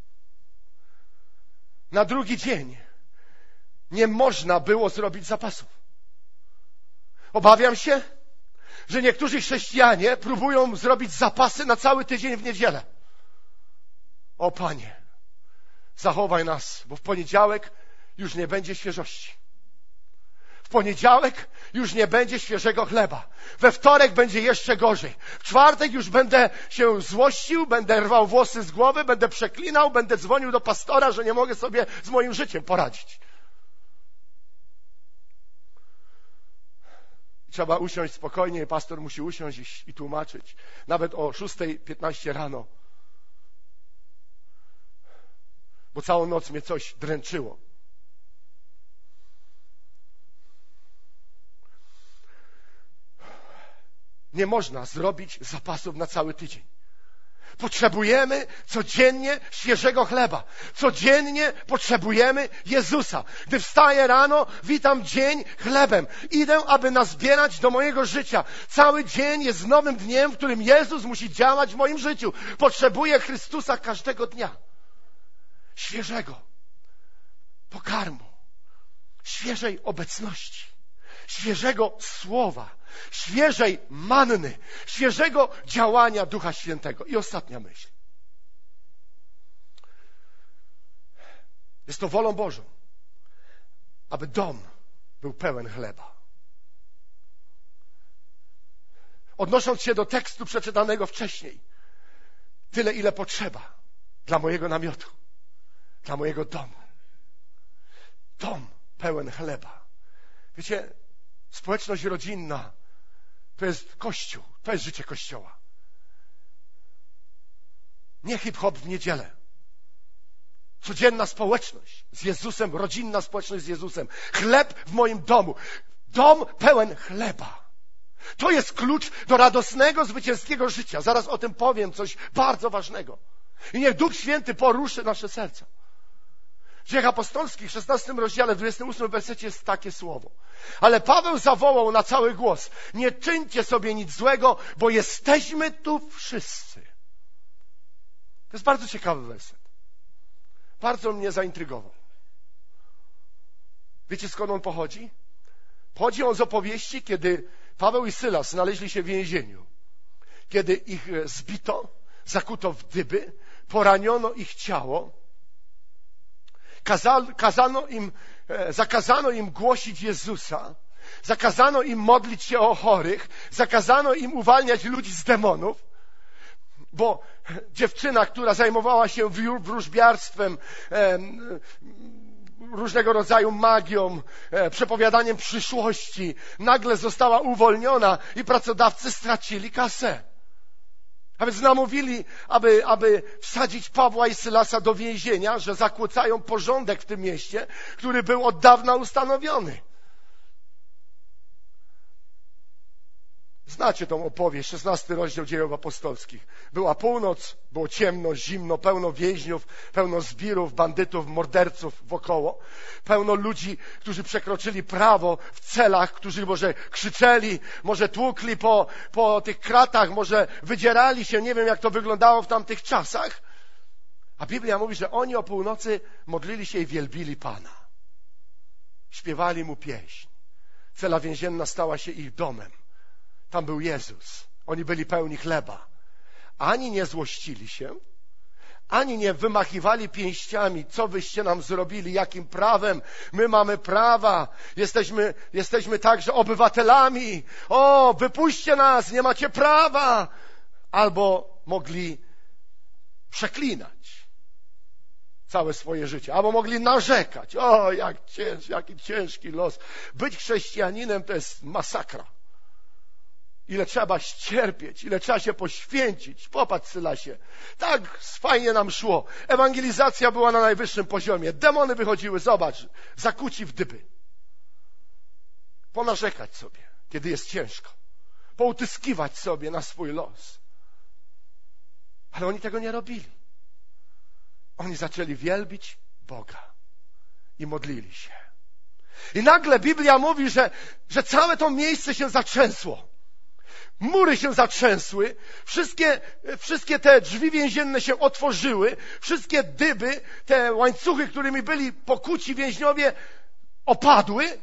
Na drugi dzień nie można było zrobić zapasów. Obawiam się, że niektórzy chrześcijanie próbują zrobić zapasy na cały tydzień w niedzielę. O Panie, zachowaj nas, bo w poniedziałek już nie będzie świeżości. W poniedziałek już nie będzie świeżego chleba. We wtorek będzie jeszcze gorzej. W czwartek już będę się złościł, będę rwał włosy z głowy, będę przeklinał, będę dzwonił do pastora, że nie mogę sobie z moim życiem poradzić. Trzeba usiąść spokojnie, pastor musi usiąść i, i tłumaczyć. Nawet o szósta piętnaście rano. Bo całą noc mnie coś dręczyło. Nie można zrobić zapasów na cały tydzień. Potrzebujemy codziennie świeżego chleba. Codziennie potrzebujemy Jezusa. Gdy wstaję rano, witam dzień chlebem. Idę, aby nazbierać do mojego życia. Cały dzień jest nowym dniem, w którym Jezus musi działać w moim życiu. Potrzebuję Chrystusa każdego dnia. Świeżego pokarmu. Świeżej obecności. Świeżego słowa. Świeżej manny, świeżego działania Ducha Świętego. I ostatnia myśl. Jest to wolą Bożą, aby dom był pełen chleba. Odnosząc się do tekstu przeczytanego wcześniej, tyle ile potrzeba dla mojego namiotu, dla mojego domu. Dom pełen chleba. Wiecie, społeczność rodzinna to jest Kościół, to jest życie Kościoła. Nie hip-hop w niedzielę. Codzienna społeczność z Jezusem, rodzinna społeczność z Jezusem. Chleb w moim domu. Dom pełen chleba. To jest klucz do radosnego, zwycięskiego życia. Zaraz o tym powiem coś bardzo ważnego. I niech Duch Święty poruszy nasze serca. W Dziejach Apostolskich w szesnastym rozdziale, w dwudziestym ósmym wersecie jest takie słowo. Ale Paweł zawołał na cały głos: nie czyńcie sobie nic złego, bo jesteśmy tu wszyscy. To jest bardzo ciekawy werset. Bardzo mnie zaintrygował. Wiecie, skąd on pochodzi? Pochodzi on z opowieści, kiedy Paweł i Sylas znaleźli się w więzieniu. Kiedy ich zbito, zakuto w dyby, poraniono ich ciało, kazano, kazano im, zakazano im głosić Jezusa, zakazano im modlić się o chorych, zakazano im uwalniać ludzi z demonów, bo dziewczyna, która zajmowała się wróżbiarstwem, różnego rodzaju magią, przepowiadaniem przyszłości, nagle została uwolniona i pracodawcy stracili kasę. A więc namówili, aby, aby wsadzić Pawła i Sylasa do więzienia, że zakłócają porządek w tym mieście, który był od dawna ustanowiony. Znacie tą opowieść, szesnasty rozdział Dziejów Apostolskich. Była północ, było ciemno, zimno, pełno więźniów, pełno zbirów, bandytów, morderców wokoło. Pełno ludzi, którzy przekroczyli prawo w celach, którzy może krzyczeli, może tłukli po, po tych kratach, może wydzierali się. Nie wiem, jak to wyglądało w tamtych czasach. A Biblia mówi, że oni o północy modlili się i wielbili Pana. Śpiewali Mu pieśń. Cela więzienna stała się ich domem. Tam był Jezus. Oni byli pełni chleba. Ani nie złościli się, ani nie wymachiwali pięściami, co wyście nam zrobili, jakim prawem. My mamy prawa. Jesteśmy, jesteśmy także obywatelami. O, wypuśćcie nas, nie macie prawa. Albo mogli przeklinać całe swoje życie. Albo mogli narzekać. O, jak cięż, jaki ciężki los. Być chrześcijaninem to jest masakra. Ile trzeba ścierpieć, ile trzeba się poświęcić. Popatrz, Sylasie. Tak fajnie nam szło. Ewangelizacja była na najwyższym poziomie. Demony wychodziły, zobacz, zakuci w dyby. Ponarzekać sobie, kiedy jest ciężko. Poutyskiwać sobie na swój los. Ale oni tego nie robili. Oni zaczęli wielbić Boga i modlili się. I nagle Biblia mówi, że, że całe to miejsce się zatrzęsło. Mury się zatrzęsły, wszystkie, wszystkie te drzwi więzienne się otworzyły, wszystkie dyby, te łańcuchy, którymi byli pokuci więźniowie, opadły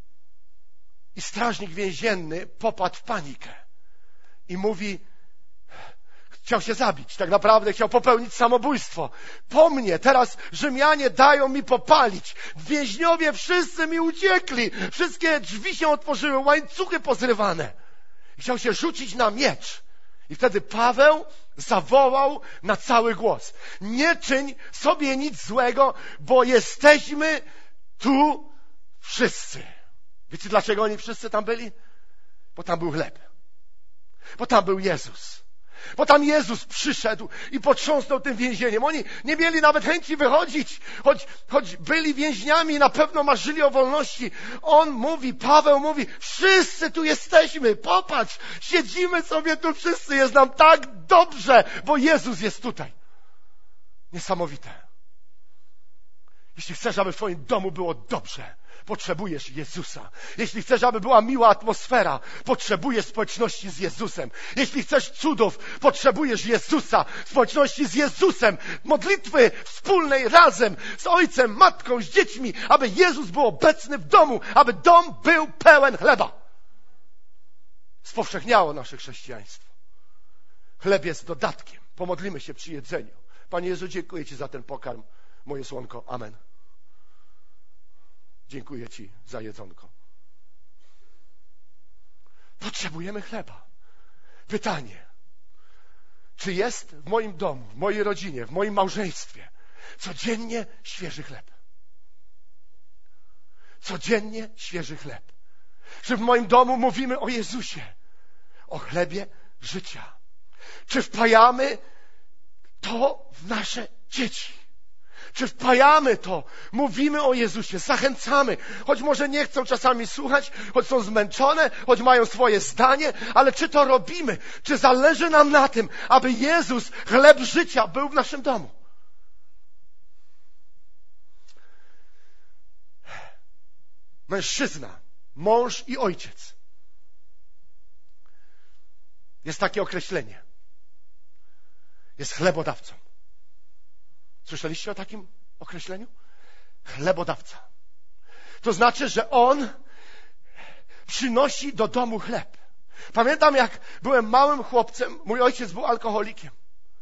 i strażnik więzienny popadł w panikę i mówi, chciał się zabić, tak naprawdę chciał popełnić samobójstwo. Po mnie teraz Rzymianie dają mi popalić. Więźniowie wszyscy mi uciekli, wszystkie drzwi się otworzyły, łańcuchy pozrywane. Chciał się rzucić na miecz. I wtedy Paweł zawołał na cały głos: nie czyń sobie nic złego, bo jesteśmy tu wszyscy. Wiecie, dlaczego oni wszyscy tam byli? Bo tam był chleb. Bo tam był Jezus. Bo tam Jezus przyszedł i potrząsnął tym więzieniem. Oni nie mieli nawet chęci wychodzić, choć, choć byli więźniami i na pewno marzyli o wolności. On mówi, Paweł mówi, wszyscy tu jesteśmy, popatrz, siedzimy sobie tu wszyscy, jest nam tak dobrze, bo Jezus jest tutaj. Niesamowite. Jeśli chcesz, aby w twoim domu było dobrze, potrzebujesz Jezusa. Jeśli chcesz, aby była miła atmosfera, potrzebujesz społeczności z Jezusem. Jeśli chcesz cudów, potrzebujesz Jezusa, społeczności z Jezusem, modlitwy wspólnej razem z ojcem, matką, z dziećmi, aby Jezus był obecny w domu, aby dom był pełen chleba. Spowszechniało nasze chrześcijaństwo. Chleb jest dodatkiem. Pomodlimy się przy jedzeniu. Panie Jezu, dziękuję Ci za ten pokarm, moje słonko. Amen. Dziękuję Ci za jedzonko. Potrzebujemy chleba. Pytanie, czy jest w moim domu, w mojej rodzinie, w moim małżeństwie codziennie świeży chleb? Codziennie świeży chleb. Czy w moim domu mówimy o Jezusie, o chlebie życia? Czy wpajamy to w nasze dzieci? Czy wpajamy to? Mówimy o Jezusie, zachęcamy. Choć może nie chcą czasami słuchać, choć są zmęczone, choć mają swoje zdanie, ale czy to robimy? Czy zależy nam na tym, aby Jezus, chleb życia, był w naszym domu? Mężczyzna, mąż i ojciec. Jest takie określenie. Jest chlebodawcą. Słyszeliście o takim określeniu? Chlebodawca. To znaczy, że on przynosi do domu chleb. Pamiętam, jak byłem małym chłopcem, mój ojciec był alkoholikiem.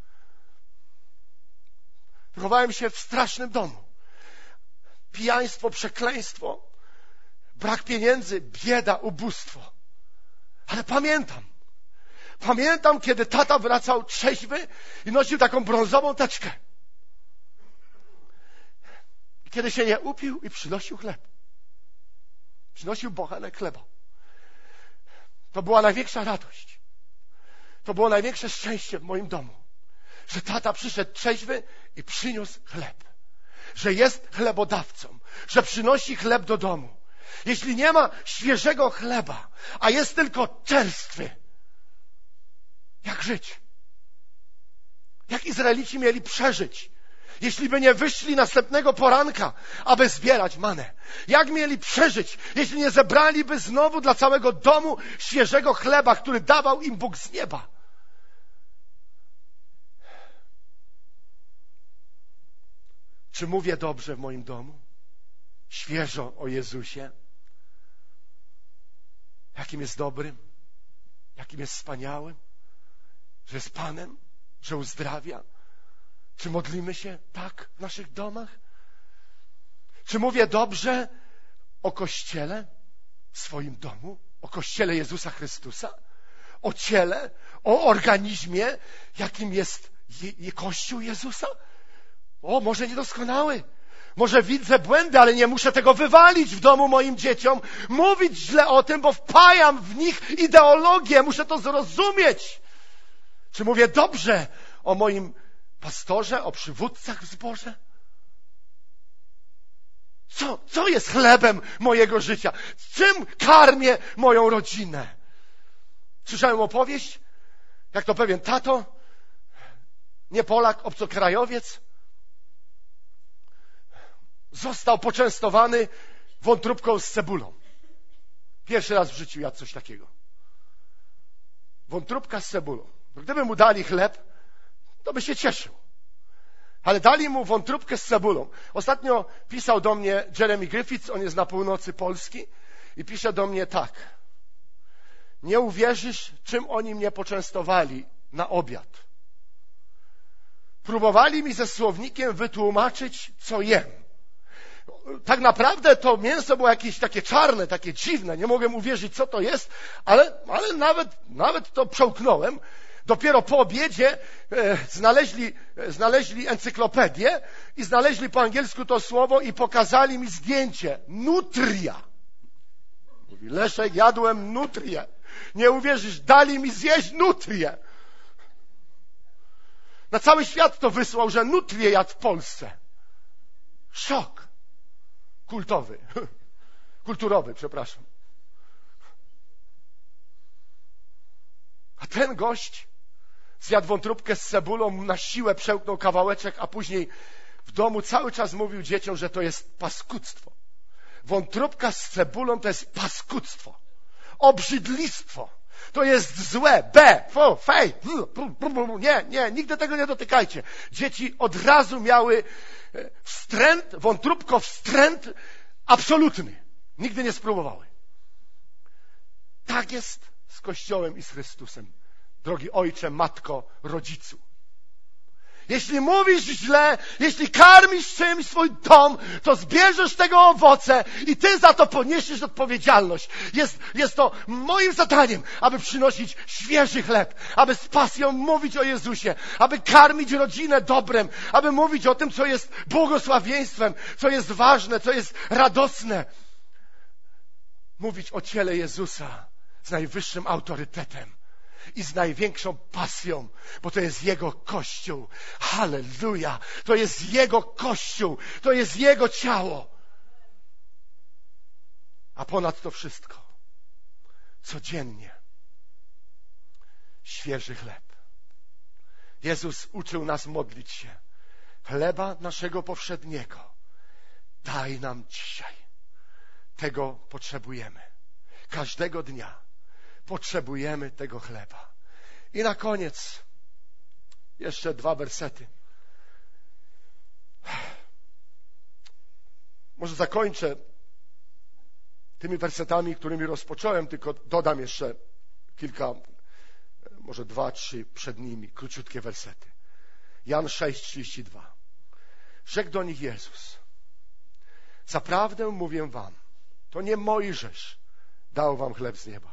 Wychowałem się w strasznym domu. Pijaństwo, przekleństwo, brak pieniędzy, bieda, ubóstwo. Ale pamiętam, pamiętam, kiedy tata wracał trzeźwy i nosił taką brązową teczkę. I kiedy się nie upił i przynosił chleb. Przynosił bochenek chleba. To była największa radość. To było największe szczęście w moim domu. Że tata przyszedł trzeźwy i przyniósł chleb. Że jest chlebodawcą. Że przynosi chleb do domu. Jeśli nie ma świeżego chleba, a jest tylko czerstwy, jak żyć? Jak Izraelici mieli przeżyć, jeśli by nie wyszli następnego poranka, aby zbierać manę? Jak mieli przeżyć, jeśli nie zebraliby znowu dla całego domu świeżego chleba, który dawał im Bóg z nieba? Czy mówię dobrze w moim domu? Świeżo o Jezusie? Jakim jest dobrym? Jakim jest wspaniałym? Że jest Panem? Że uzdrawia? Czy modlimy się tak w naszych domach? Czy mówię dobrze o Kościele w swoim domu? O Kościele Jezusa Chrystusa? O ciele? O organizmie, jakim jest je, je Kościół Jezusa? O, może niedoskonały. Może widzę błędy, ale nie muszę tego wywalić w domu moim dzieciom. Mówić źle o tym, bo wpajam w nich ideologię. Muszę to zrozumieć. Czy mówię dobrze o moim pastorze, o przywódcach w zborze? Co, co jest chlebem mojego życia? Czym karmię moją rodzinę? Słyszałem opowieść, jak to pewien tato, nie Polak, obcokrajowiec, został poczęstowany wątróbką z cebulą. Pierwszy raz w życiu jadł coś takiego. Wątróbka z cebulą. Gdyby mu dali chleb, to by się cieszył. Ale dali mu wątróbkę z cebulą. Ostatnio pisał do mnie Jeremy Griffiths, on jest na północy Polski i pisze do mnie tak. Nie uwierzysz, czym oni mnie poczęstowali na obiad. Próbowali mi ze słownikiem wytłumaczyć, co jem. Tak naprawdę to mięso było jakieś takie czarne, takie dziwne. Nie mogłem uwierzyć, co to jest, ale, ale nawet, nawet to przełknąłem. Dopiero po obiedzie e, znaleźli, e, znaleźli encyklopedię i znaleźli po angielsku to słowo i pokazali mi zdjęcie. Nutria. Mówi, Leszek, jadłem nutrię. Nie uwierzysz, dali mi zjeść nutrię. Na cały świat to wysłał, że nutrię jadł w Polsce. Szok. Kultowy. Kulturowy, przepraszam. A ten gość zjadł wątróbkę z cebulą, na siłę przełknął kawałeczek, a później w domu cały czas mówił dzieciom, że to jest paskudztwo. Wątróbka z cebulą to jest paskudztwo. Obrzydlistwo. To jest złe. B, f, fej. Nie, nie, nigdy tego nie dotykajcie. Dzieci od razu miały wstręt, wątróbko wstręt absolutny. Nigdy nie spróbowały. Tak jest z Kościołem i z Chrystusem. Drogi ojcze, matko, rodzicu. Jeśli mówisz źle, jeśli karmisz czymś swój dom, to zbierzesz tego owoce i ty za to poniesiesz odpowiedzialność. Jest, jest to moim zadaniem, aby przynosić świeży chleb, aby z pasją mówić o Jezusie, aby karmić rodzinę dobrem, aby mówić o tym, co jest błogosławieństwem, co jest ważne, co jest radosne. Mówić o ciele Jezusa z najwyższym autorytetem. i z największą pasją, bo to jest Jego Kościół. Halleluja! To jest Jego Kościół, to jest Jego ciało. A ponad to wszystko, codziennie świeży chleb. Jezus uczył nas modlić się. Chleba naszego powszedniego daj nam dzisiaj. Tego potrzebujemy. Każdego dnia potrzebujemy tego chleba. I na koniec jeszcze dwa wersety. Może zakończę tymi wersetami, którymi rozpocząłem, tylko dodam jeszcze kilka, może dwa, trzy przed nimi, króciutkie wersety. Jan sześć, trzydzieści dwa. Rzekł do nich Jezus: zaprawdę mówię wam, to nie Mojżesz dał wam chleb z nieba.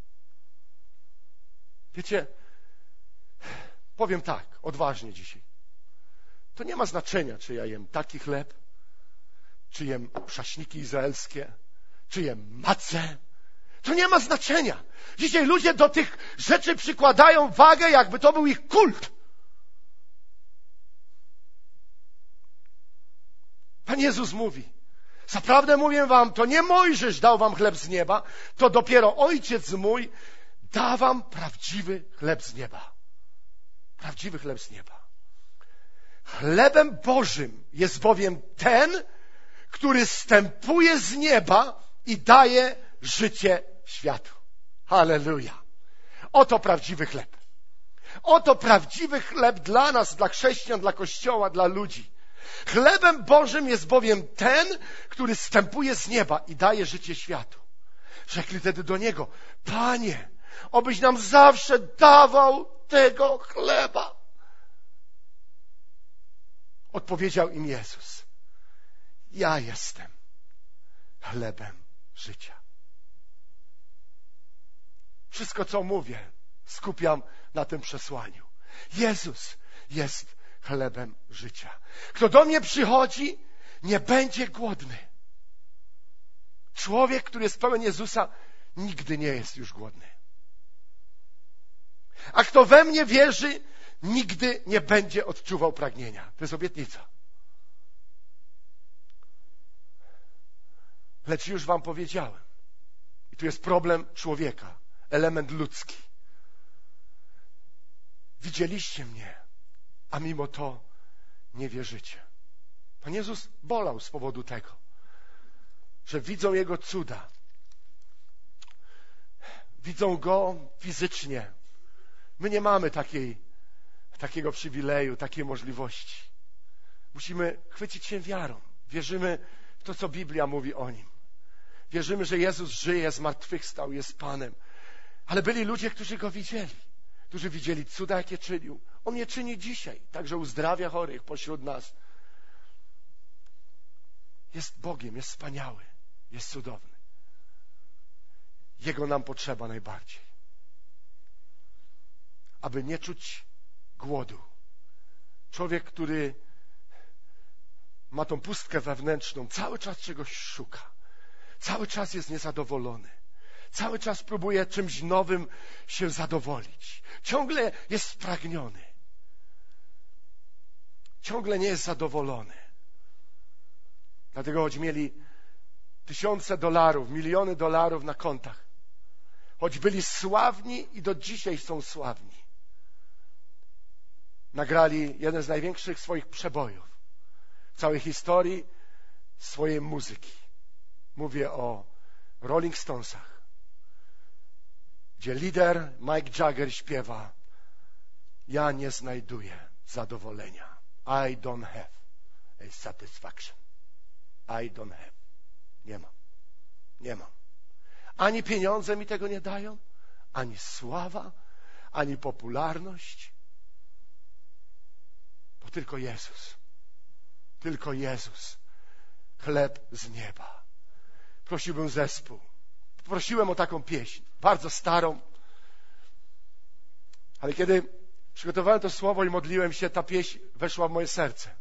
Wiecie, powiem tak, odważnie dzisiaj. To nie ma znaczenia, czy ja jem taki chleb, czy jem przaśniki izraelskie, czy jem matzę. To nie ma znaczenia. Dzisiaj ludzie do tych rzeczy przykładają wagę, jakby to był ich kult. Pan Jezus mówi: zaprawdę mówię wam, to nie Mojżesz dał wam chleb z nieba, to dopiero Ojciec mój da wam prawdziwy chleb z nieba. Prawdziwy chleb z nieba. Chlebem Bożym jest bowiem ten, który zstępuje z nieba i daje życie światu. Halleluja. Oto prawdziwy chleb. Oto prawdziwy chleb dla nas, dla chrześcijan, dla Kościoła, dla ludzi. Chlebem Bożym jest bowiem ten, który zstępuje z nieba i daje życie światu. Rzekli wtedy do Niego: Panie, obyś nam zawsze dawał tego chleba. Odpowiedział im Jezus: ja jestem chlebem życia. Wszystko, co mówię, skupiam na tym przesłaniu. Jezus jest chlebem życia. Kto do mnie przychodzi, nie będzie głodny. Człowiek, który jest pełen Jezusa, nigdy nie jest już głodny. A kto we mnie wierzy, nigdy nie będzie odczuwał pragnienia. To jest obietnica. Lecz już wam powiedziałem. I tu jest problem człowieka, element ludzki. Widzieliście mnie, a mimo to nie wierzycie. Pan Jezus bolał z powodu tego, że widzą Jego cuda. Widzą Go fizycznie. My nie mamy takiej, takiego przywileju, takiej możliwości. Musimy chwycić się wiarą. Wierzymy w to, co Biblia mówi o Nim. Wierzymy, że Jezus żyje, zmartwychwstał, jest Panem. Ale byli ludzie, którzy Go widzieli. Którzy widzieli cuda, jakie czynił. On je czyni dzisiaj. Także uzdrawia chorych pośród nas. Jest Bogiem, jest wspaniały, jest cudowny. Jego nam potrzeba najbardziej. Aby nie czuć głodu. Człowiek, który ma tą pustkę wewnętrzną, cały czas czegoś szuka. Cały czas jest niezadowolony. Cały czas próbuje czymś nowym się zadowolić. Ciągle jest spragniony. Ciągle nie jest zadowolony. Dlatego choć mieli tysiące dolarów, miliony dolarów na kontach, choć byli sławni i do dzisiaj są sławni, nagrali jeden z największych swoich przebojów w całej historii swojej muzyki. Mówię o Rolling Stonesach, gdzie lider Mick Jagger śpiewa: ja nie znajduję zadowolenia. I don't have a satisfaction. I don't have. Nie mam. Nie mam. Ani pieniądze mi tego nie dają, ani sława, ani popularność. Bo tylko Jezus. Tylko Jezus. Chleb z nieba. Prosiłbym zespół. Prosiłem o taką pieśń. Bardzo starą. Ale kiedy przygotowałem to słowo i modliłem się, ta pieśń weszła w moje serce.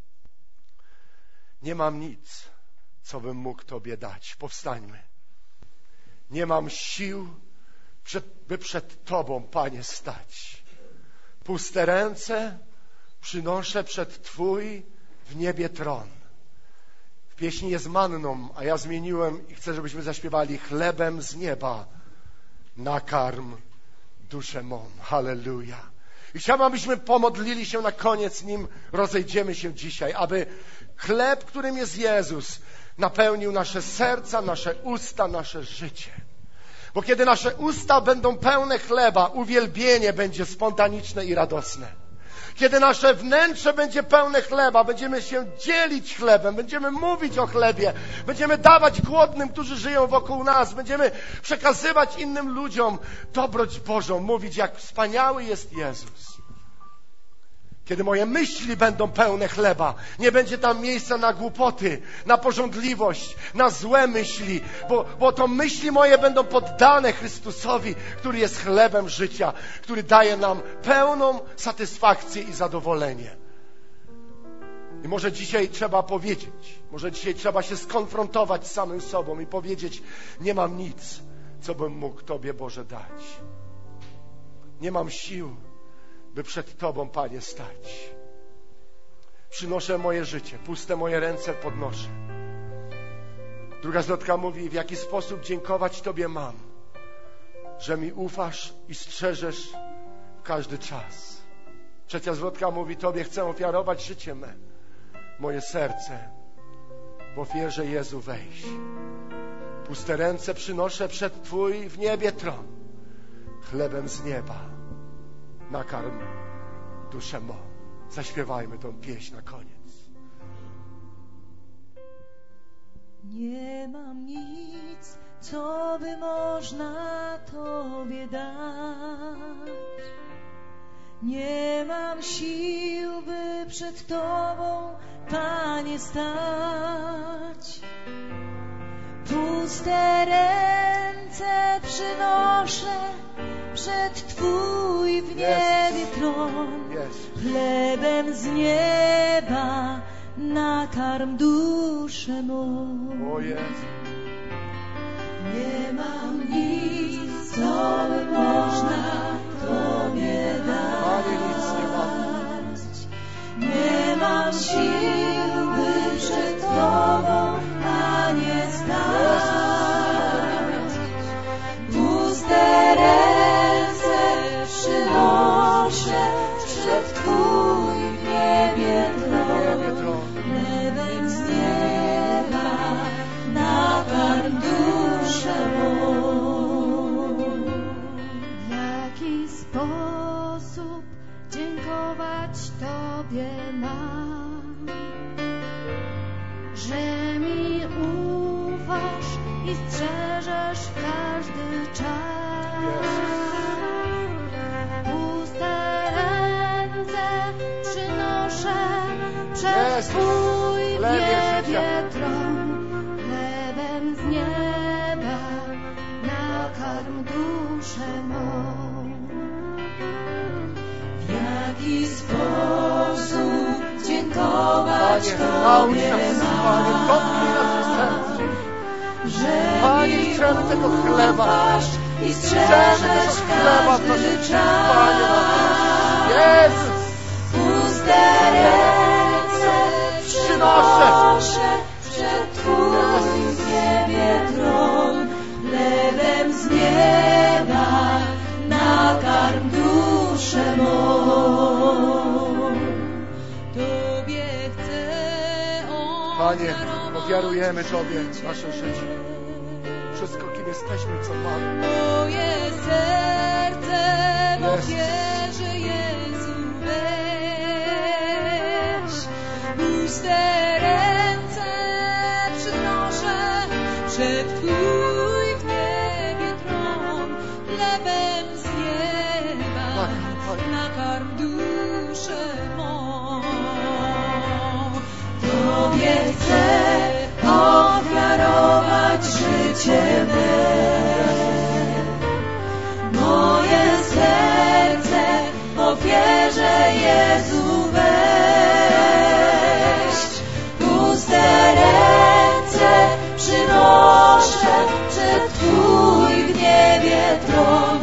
Nie mam nic, co bym mógł Tobie dać. Powstańmy. Nie mam sił, przed, by przed Tobą, Panie, stać. Puste ręce przynoszę przed Twój w niebie tron. W pieśni jest manną, a ja zmieniłem i chcę, żebyśmy zaśpiewali chlebem z nieba nakarm duszę mą. Halleluja. I chciałbym, abyśmy pomodlili się na koniec, nim rozejdziemy się dzisiaj, aby chleb, którym jest Jezus, napełnił nasze serca, nasze usta, nasze życie. Bo kiedy nasze usta będą pełne chleba, uwielbienie będzie spontaniczne i radosne. Kiedy nasze wnętrze będzie pełne chleba, będziemy się dzielić chlebem, będziemy mówić o chlebie, będziemy dawać głodnym, którzy żyją wokół nas, będziemy przekazywać innym ludziom dobroć Bożą, mówić, jak wspaniały jest Jezus. Kiedy moje myśli będą pełne chleba, nie będzie tam miejsca na głupoty, na pożądliwość, na złe myśli, bo, bo to myśli moje będą poddane Chrystusowi, który jest chlebem życia, który daje nam pełną satysfakcję i zadowolenie. I może dzisiaj trzeba powiedzieć, może dzisiaj trzeba się skonfrontować z samym sobą i powiedzieć, nie mam nic, co bym mógł Tobie, Boże, dać. Nie mam sił, by przed Tobą, Panie, stać. Przynoszę moje życie, puste moje ręce podnoszę. Druga zwrotka mówi, w jaki sposób dziękować Tobie mam, że mi ufasz i strzeżesz w każdy czas. Trzecia zwrotka mówi, Tobie chcę ofiarować życie me, moje serce, w ofierze Jezu weź. Puste ręce przynoszę przed Twój w niebie tron, chlebem z nieba nakarm duszę mą. Zaśpiewajmy tą pieśń na koniec. Nie mam nic, co by można Tobie dać. Nie mam sił, by przed Tobą, Panie, stać. Puste ręce przynoszę przed Twój w niebie tron. Chlebem z nieba nakarm duszę mą. O Jezu. Nie mam nic, co by można Tobie dać. Nie mam sił, by przed Tobą, Panie, stać. Puste ręce przynoszę przed Twój w niebie tron. Chlebem z nieba nakarm duszę mą. W jaki sposób dziękować Tobie mam, że mi ufasz i strzeżesz w każdy czas. Puste ręce przynoszę przed Twój w niebie tron. Chlebem z nieba nakarm duszę mą. W jaki sposób dziękować Tobie mam, że mi ufasz i strzeżesz każdy czas. Jezus! Puste ręce przynoszę przed Twój w niebie tron. Chlebem z nieba nakarm duszę mą. Tobie chcę Panie, ofiarujemy Tobie nasze życie. Wszystko, kim jesteśmy, co mamy. Moje serce w ofierze Jezu weź. Puste ręce przynoszę przed Twój w niebie tron. Chlebem z nieba nakarm duszę mą. Tobie chcę ofiarować życie me. Moje serce w ofierze Jezu weź. Puste ręce przynoszę przed Twój w niebie tron.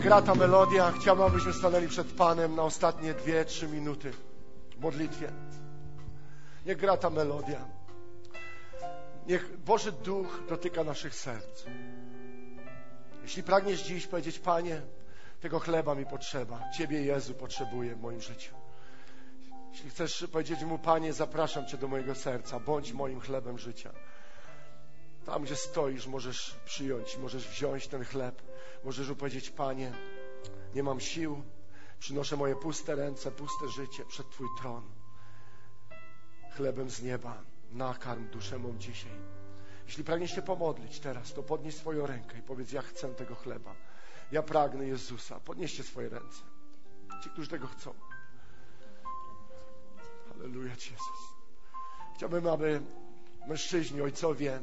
gra ta melodia, chciałbym, abyśmy stanęli przed Panem na ostatnie dwie, trzy minuty w modlitwie. Niech gra ta melodia. Niech Boży Duch dotyka naszych serc. Jeśli pragniesz dziś powiedzieć: Panie, tego chleba mi potrzeba, Ciebie, Jezu, potrzebuję w moim życiu. Jeśli chcesz powiedzieć Mu: Panie, zapraszam Cię do mojego serca, bądź moim chlebem życia. Tam, gdzie stoisz, możesz przyjąć, możesz wziąć ten chleb. Możesz Mu powiedzieć: Panie, nie mam sił, przynoszę moje puste ręce, puste życie przed Twój tron. Chlebem z nieba nakarm duszę mą dzisiaj. Jeśli pragniesz się pomodlić teraz, to podnieś swoją rękę i powiedz: ja chcę tego chleba. Ja pragnę Jezusa. Podnieście swoje ręce. Ci, którzy tego chcą. Halleluja Ci, Jezus. Chciałbym, aby mężczyźni, ojcowie,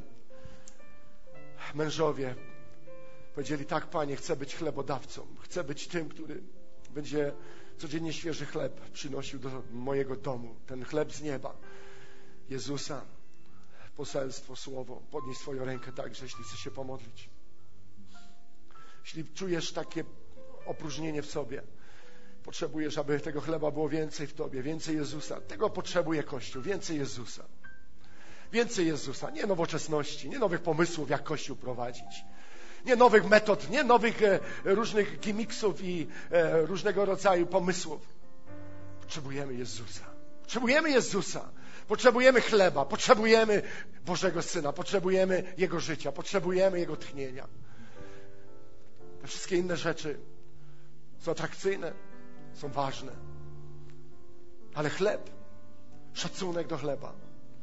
mężowie powiedzieli: tak, Panie, chcę być chlebodawcą. Chcę być tym, który będzie codziennie świeży chleb przynosił do mojego domu. Ten chleb z nieba. Jezusa. Poselstwo, słowo. Podnieś swoją rękę także, jeśli chcesz się pomodlić. Jeśli czujesz takie opróżnienie w sobie, potrzebujesz, aby tego chleba było więcej w Tobie, więcej Jezusa. Tego potrzebuje Kościół, więcej Jezusa. Więcej Jezusa, nie nowoczesności, nie nowych pomysłów, jak Kościół prowadzić. Nie nowych metod, nie nowych e, różnych gimmicksów i e, różnego rodzaju pomysłów. Potrzebujemy Jezusa. Potrzebujemy Jezusa. Potrzebujemy chleba, potrzebujemy Bożego Syna, potrzebujemy Jego życia, potrzebujemy Jego tchnienia. Te wszystkie inne rzeczy są atrakcyjne, są ważne. Ale chleb, szacunek do chleba,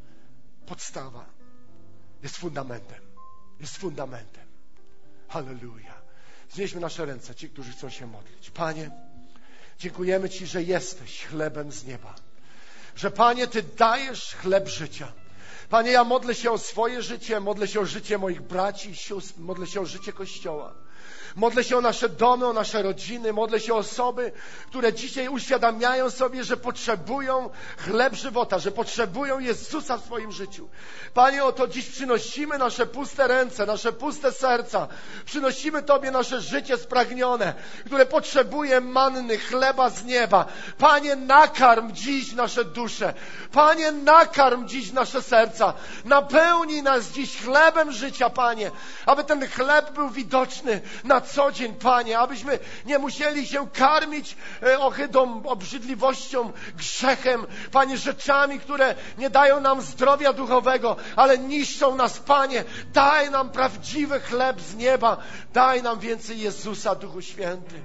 podstawa jest fundamentem. Jest fundamentem. Halleluja. Wznieśmy nasze ręce, ci, którzy chcą się modlić. Panie, dziękujemy Ci, że jesteś chlebem z nieba. Że, Panie, Ty dajesz chleb życia. Panie, ja modlę się o swoje życie, modlę się o życie moich braci i sióstr, modlę się o życie Kościoła. Modlę się o nasze domy, o nasze rodziny, modlę się o osoby, które dzisiaj uświadamiają sobie, że potrzebują chleb żywota, że potrzebują Jezusa w swoim życiu. Panie, oto dziś przynosimy nasze puste ręce, nasze puste serca. Przynosimy Tobie nasze życie spragnione, które potrzebuje manny, chleba z nieba. Panie, nakarm dziś nasze dusze. Panie, nakarm dziś nasze serca. Napełnij nas dziś chlebem życia, Panie, aby ten chleb był widoczny na co dzień, Panie, abyśmy nie musieli się karmić e, ohydą, obrzydliwością, grzechem, Panie, rzeczami, które nie dają nam zdrowia duchowego, ale niszczą nas, Panie. Daj nam prawdziwy chleb z nieba. Daj nam więcej Jezusa, Duchu Święty.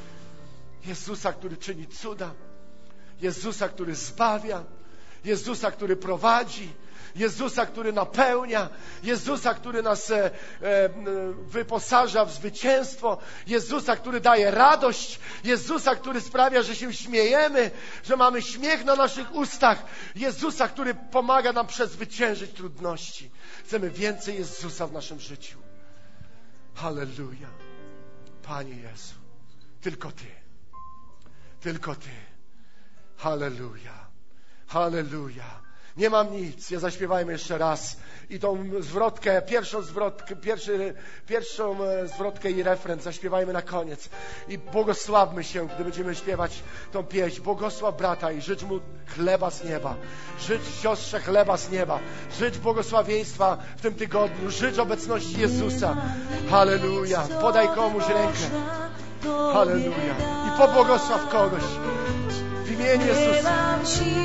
Jezusa, który czyni cuda. Jezusa, który zbawia. Jezusa, który prowadzi. Jezusa, który napełnia, Jezusa, który nas e, e, wyposaża w zwycięstwo, Jezusa, który daje radość, Jezusa, który sprawia, że się śmiejemy, że mamy śmiech na naszych ustach, Jezusa, który pomaga nam przezwyciężyć trudności. Chcemy więcej Jezusa w naszym życiu. Halleluja. Panie Jezu, tylko Ty, tylko Ty. Halleluja, halleluja. Nie mam nic. Ja zaśpiewajmy jeszcze raz. I tą zwrotkę, pierwszą zwrotkę, pierwszy, pierwszą zwrotkę i refren zaśpiewajmy na koniec. I błogosławmy się, gdy będziemy śpiewać tą pieśń. Błogosław brata i życz mu chleba z nieba. Życz siostrze chleba z nieba. Życz błogosławieństwa w tym tygodniu. Życz obecności Jezusa. Halleluja. Podaj komuś rękę. Halleluja. I pobłogosław kogoś. W imieniu Jezusa.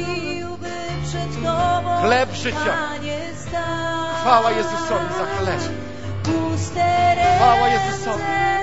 Chleb życia. Chwała Jezusowi za chleb. Chwała Jezusowi.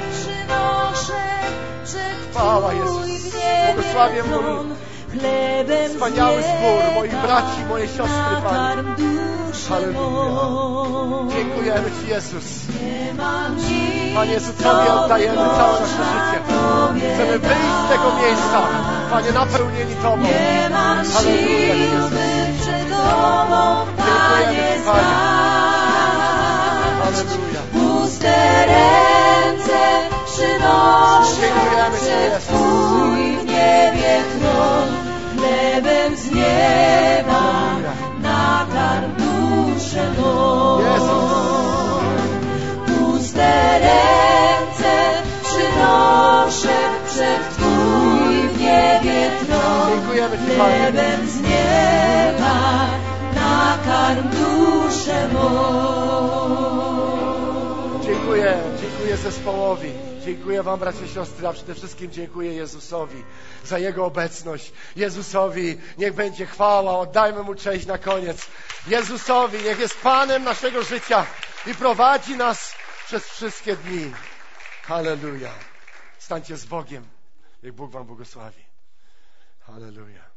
Chwała Jezus. Błogosławię mój wspaniały zbór, moich braci, moje siostry, Panie. Halleluja. Dziękujemy Ci, Jezus. Panie Jezu, Tobie oddajemy całe nasze życie. Chcemy wyjść z tego miejsca, Panie, napełnieni Tobą. Halleluja, Jezus. Dziękujemy Ci, Panie. Halleluja. Puste ręce przynoszę Dziękujemy Ci, Jezus. Twój w niebie tron, chlebem z nieba nakarm duszę mą. Jezus. Puste ręce przynoszę Ci Panie. Chlebem z nieba nakarm duszę mą. Dziękuję, dziękuję zespołowi. Dziękuję wam, bracia i siostry, a przede wszystkim dziękuję Jezusowi za Jego obecność. Jezusowi niech będzie chwała, oddajmy Mu cześć na koniec. Jezusowi niech jest Panem naszego życia i prowadzi nas przez wszystkie dni. Halleluja. Stańcie z Bogiem. Niech Bóg wam błogosławi. Halleluja.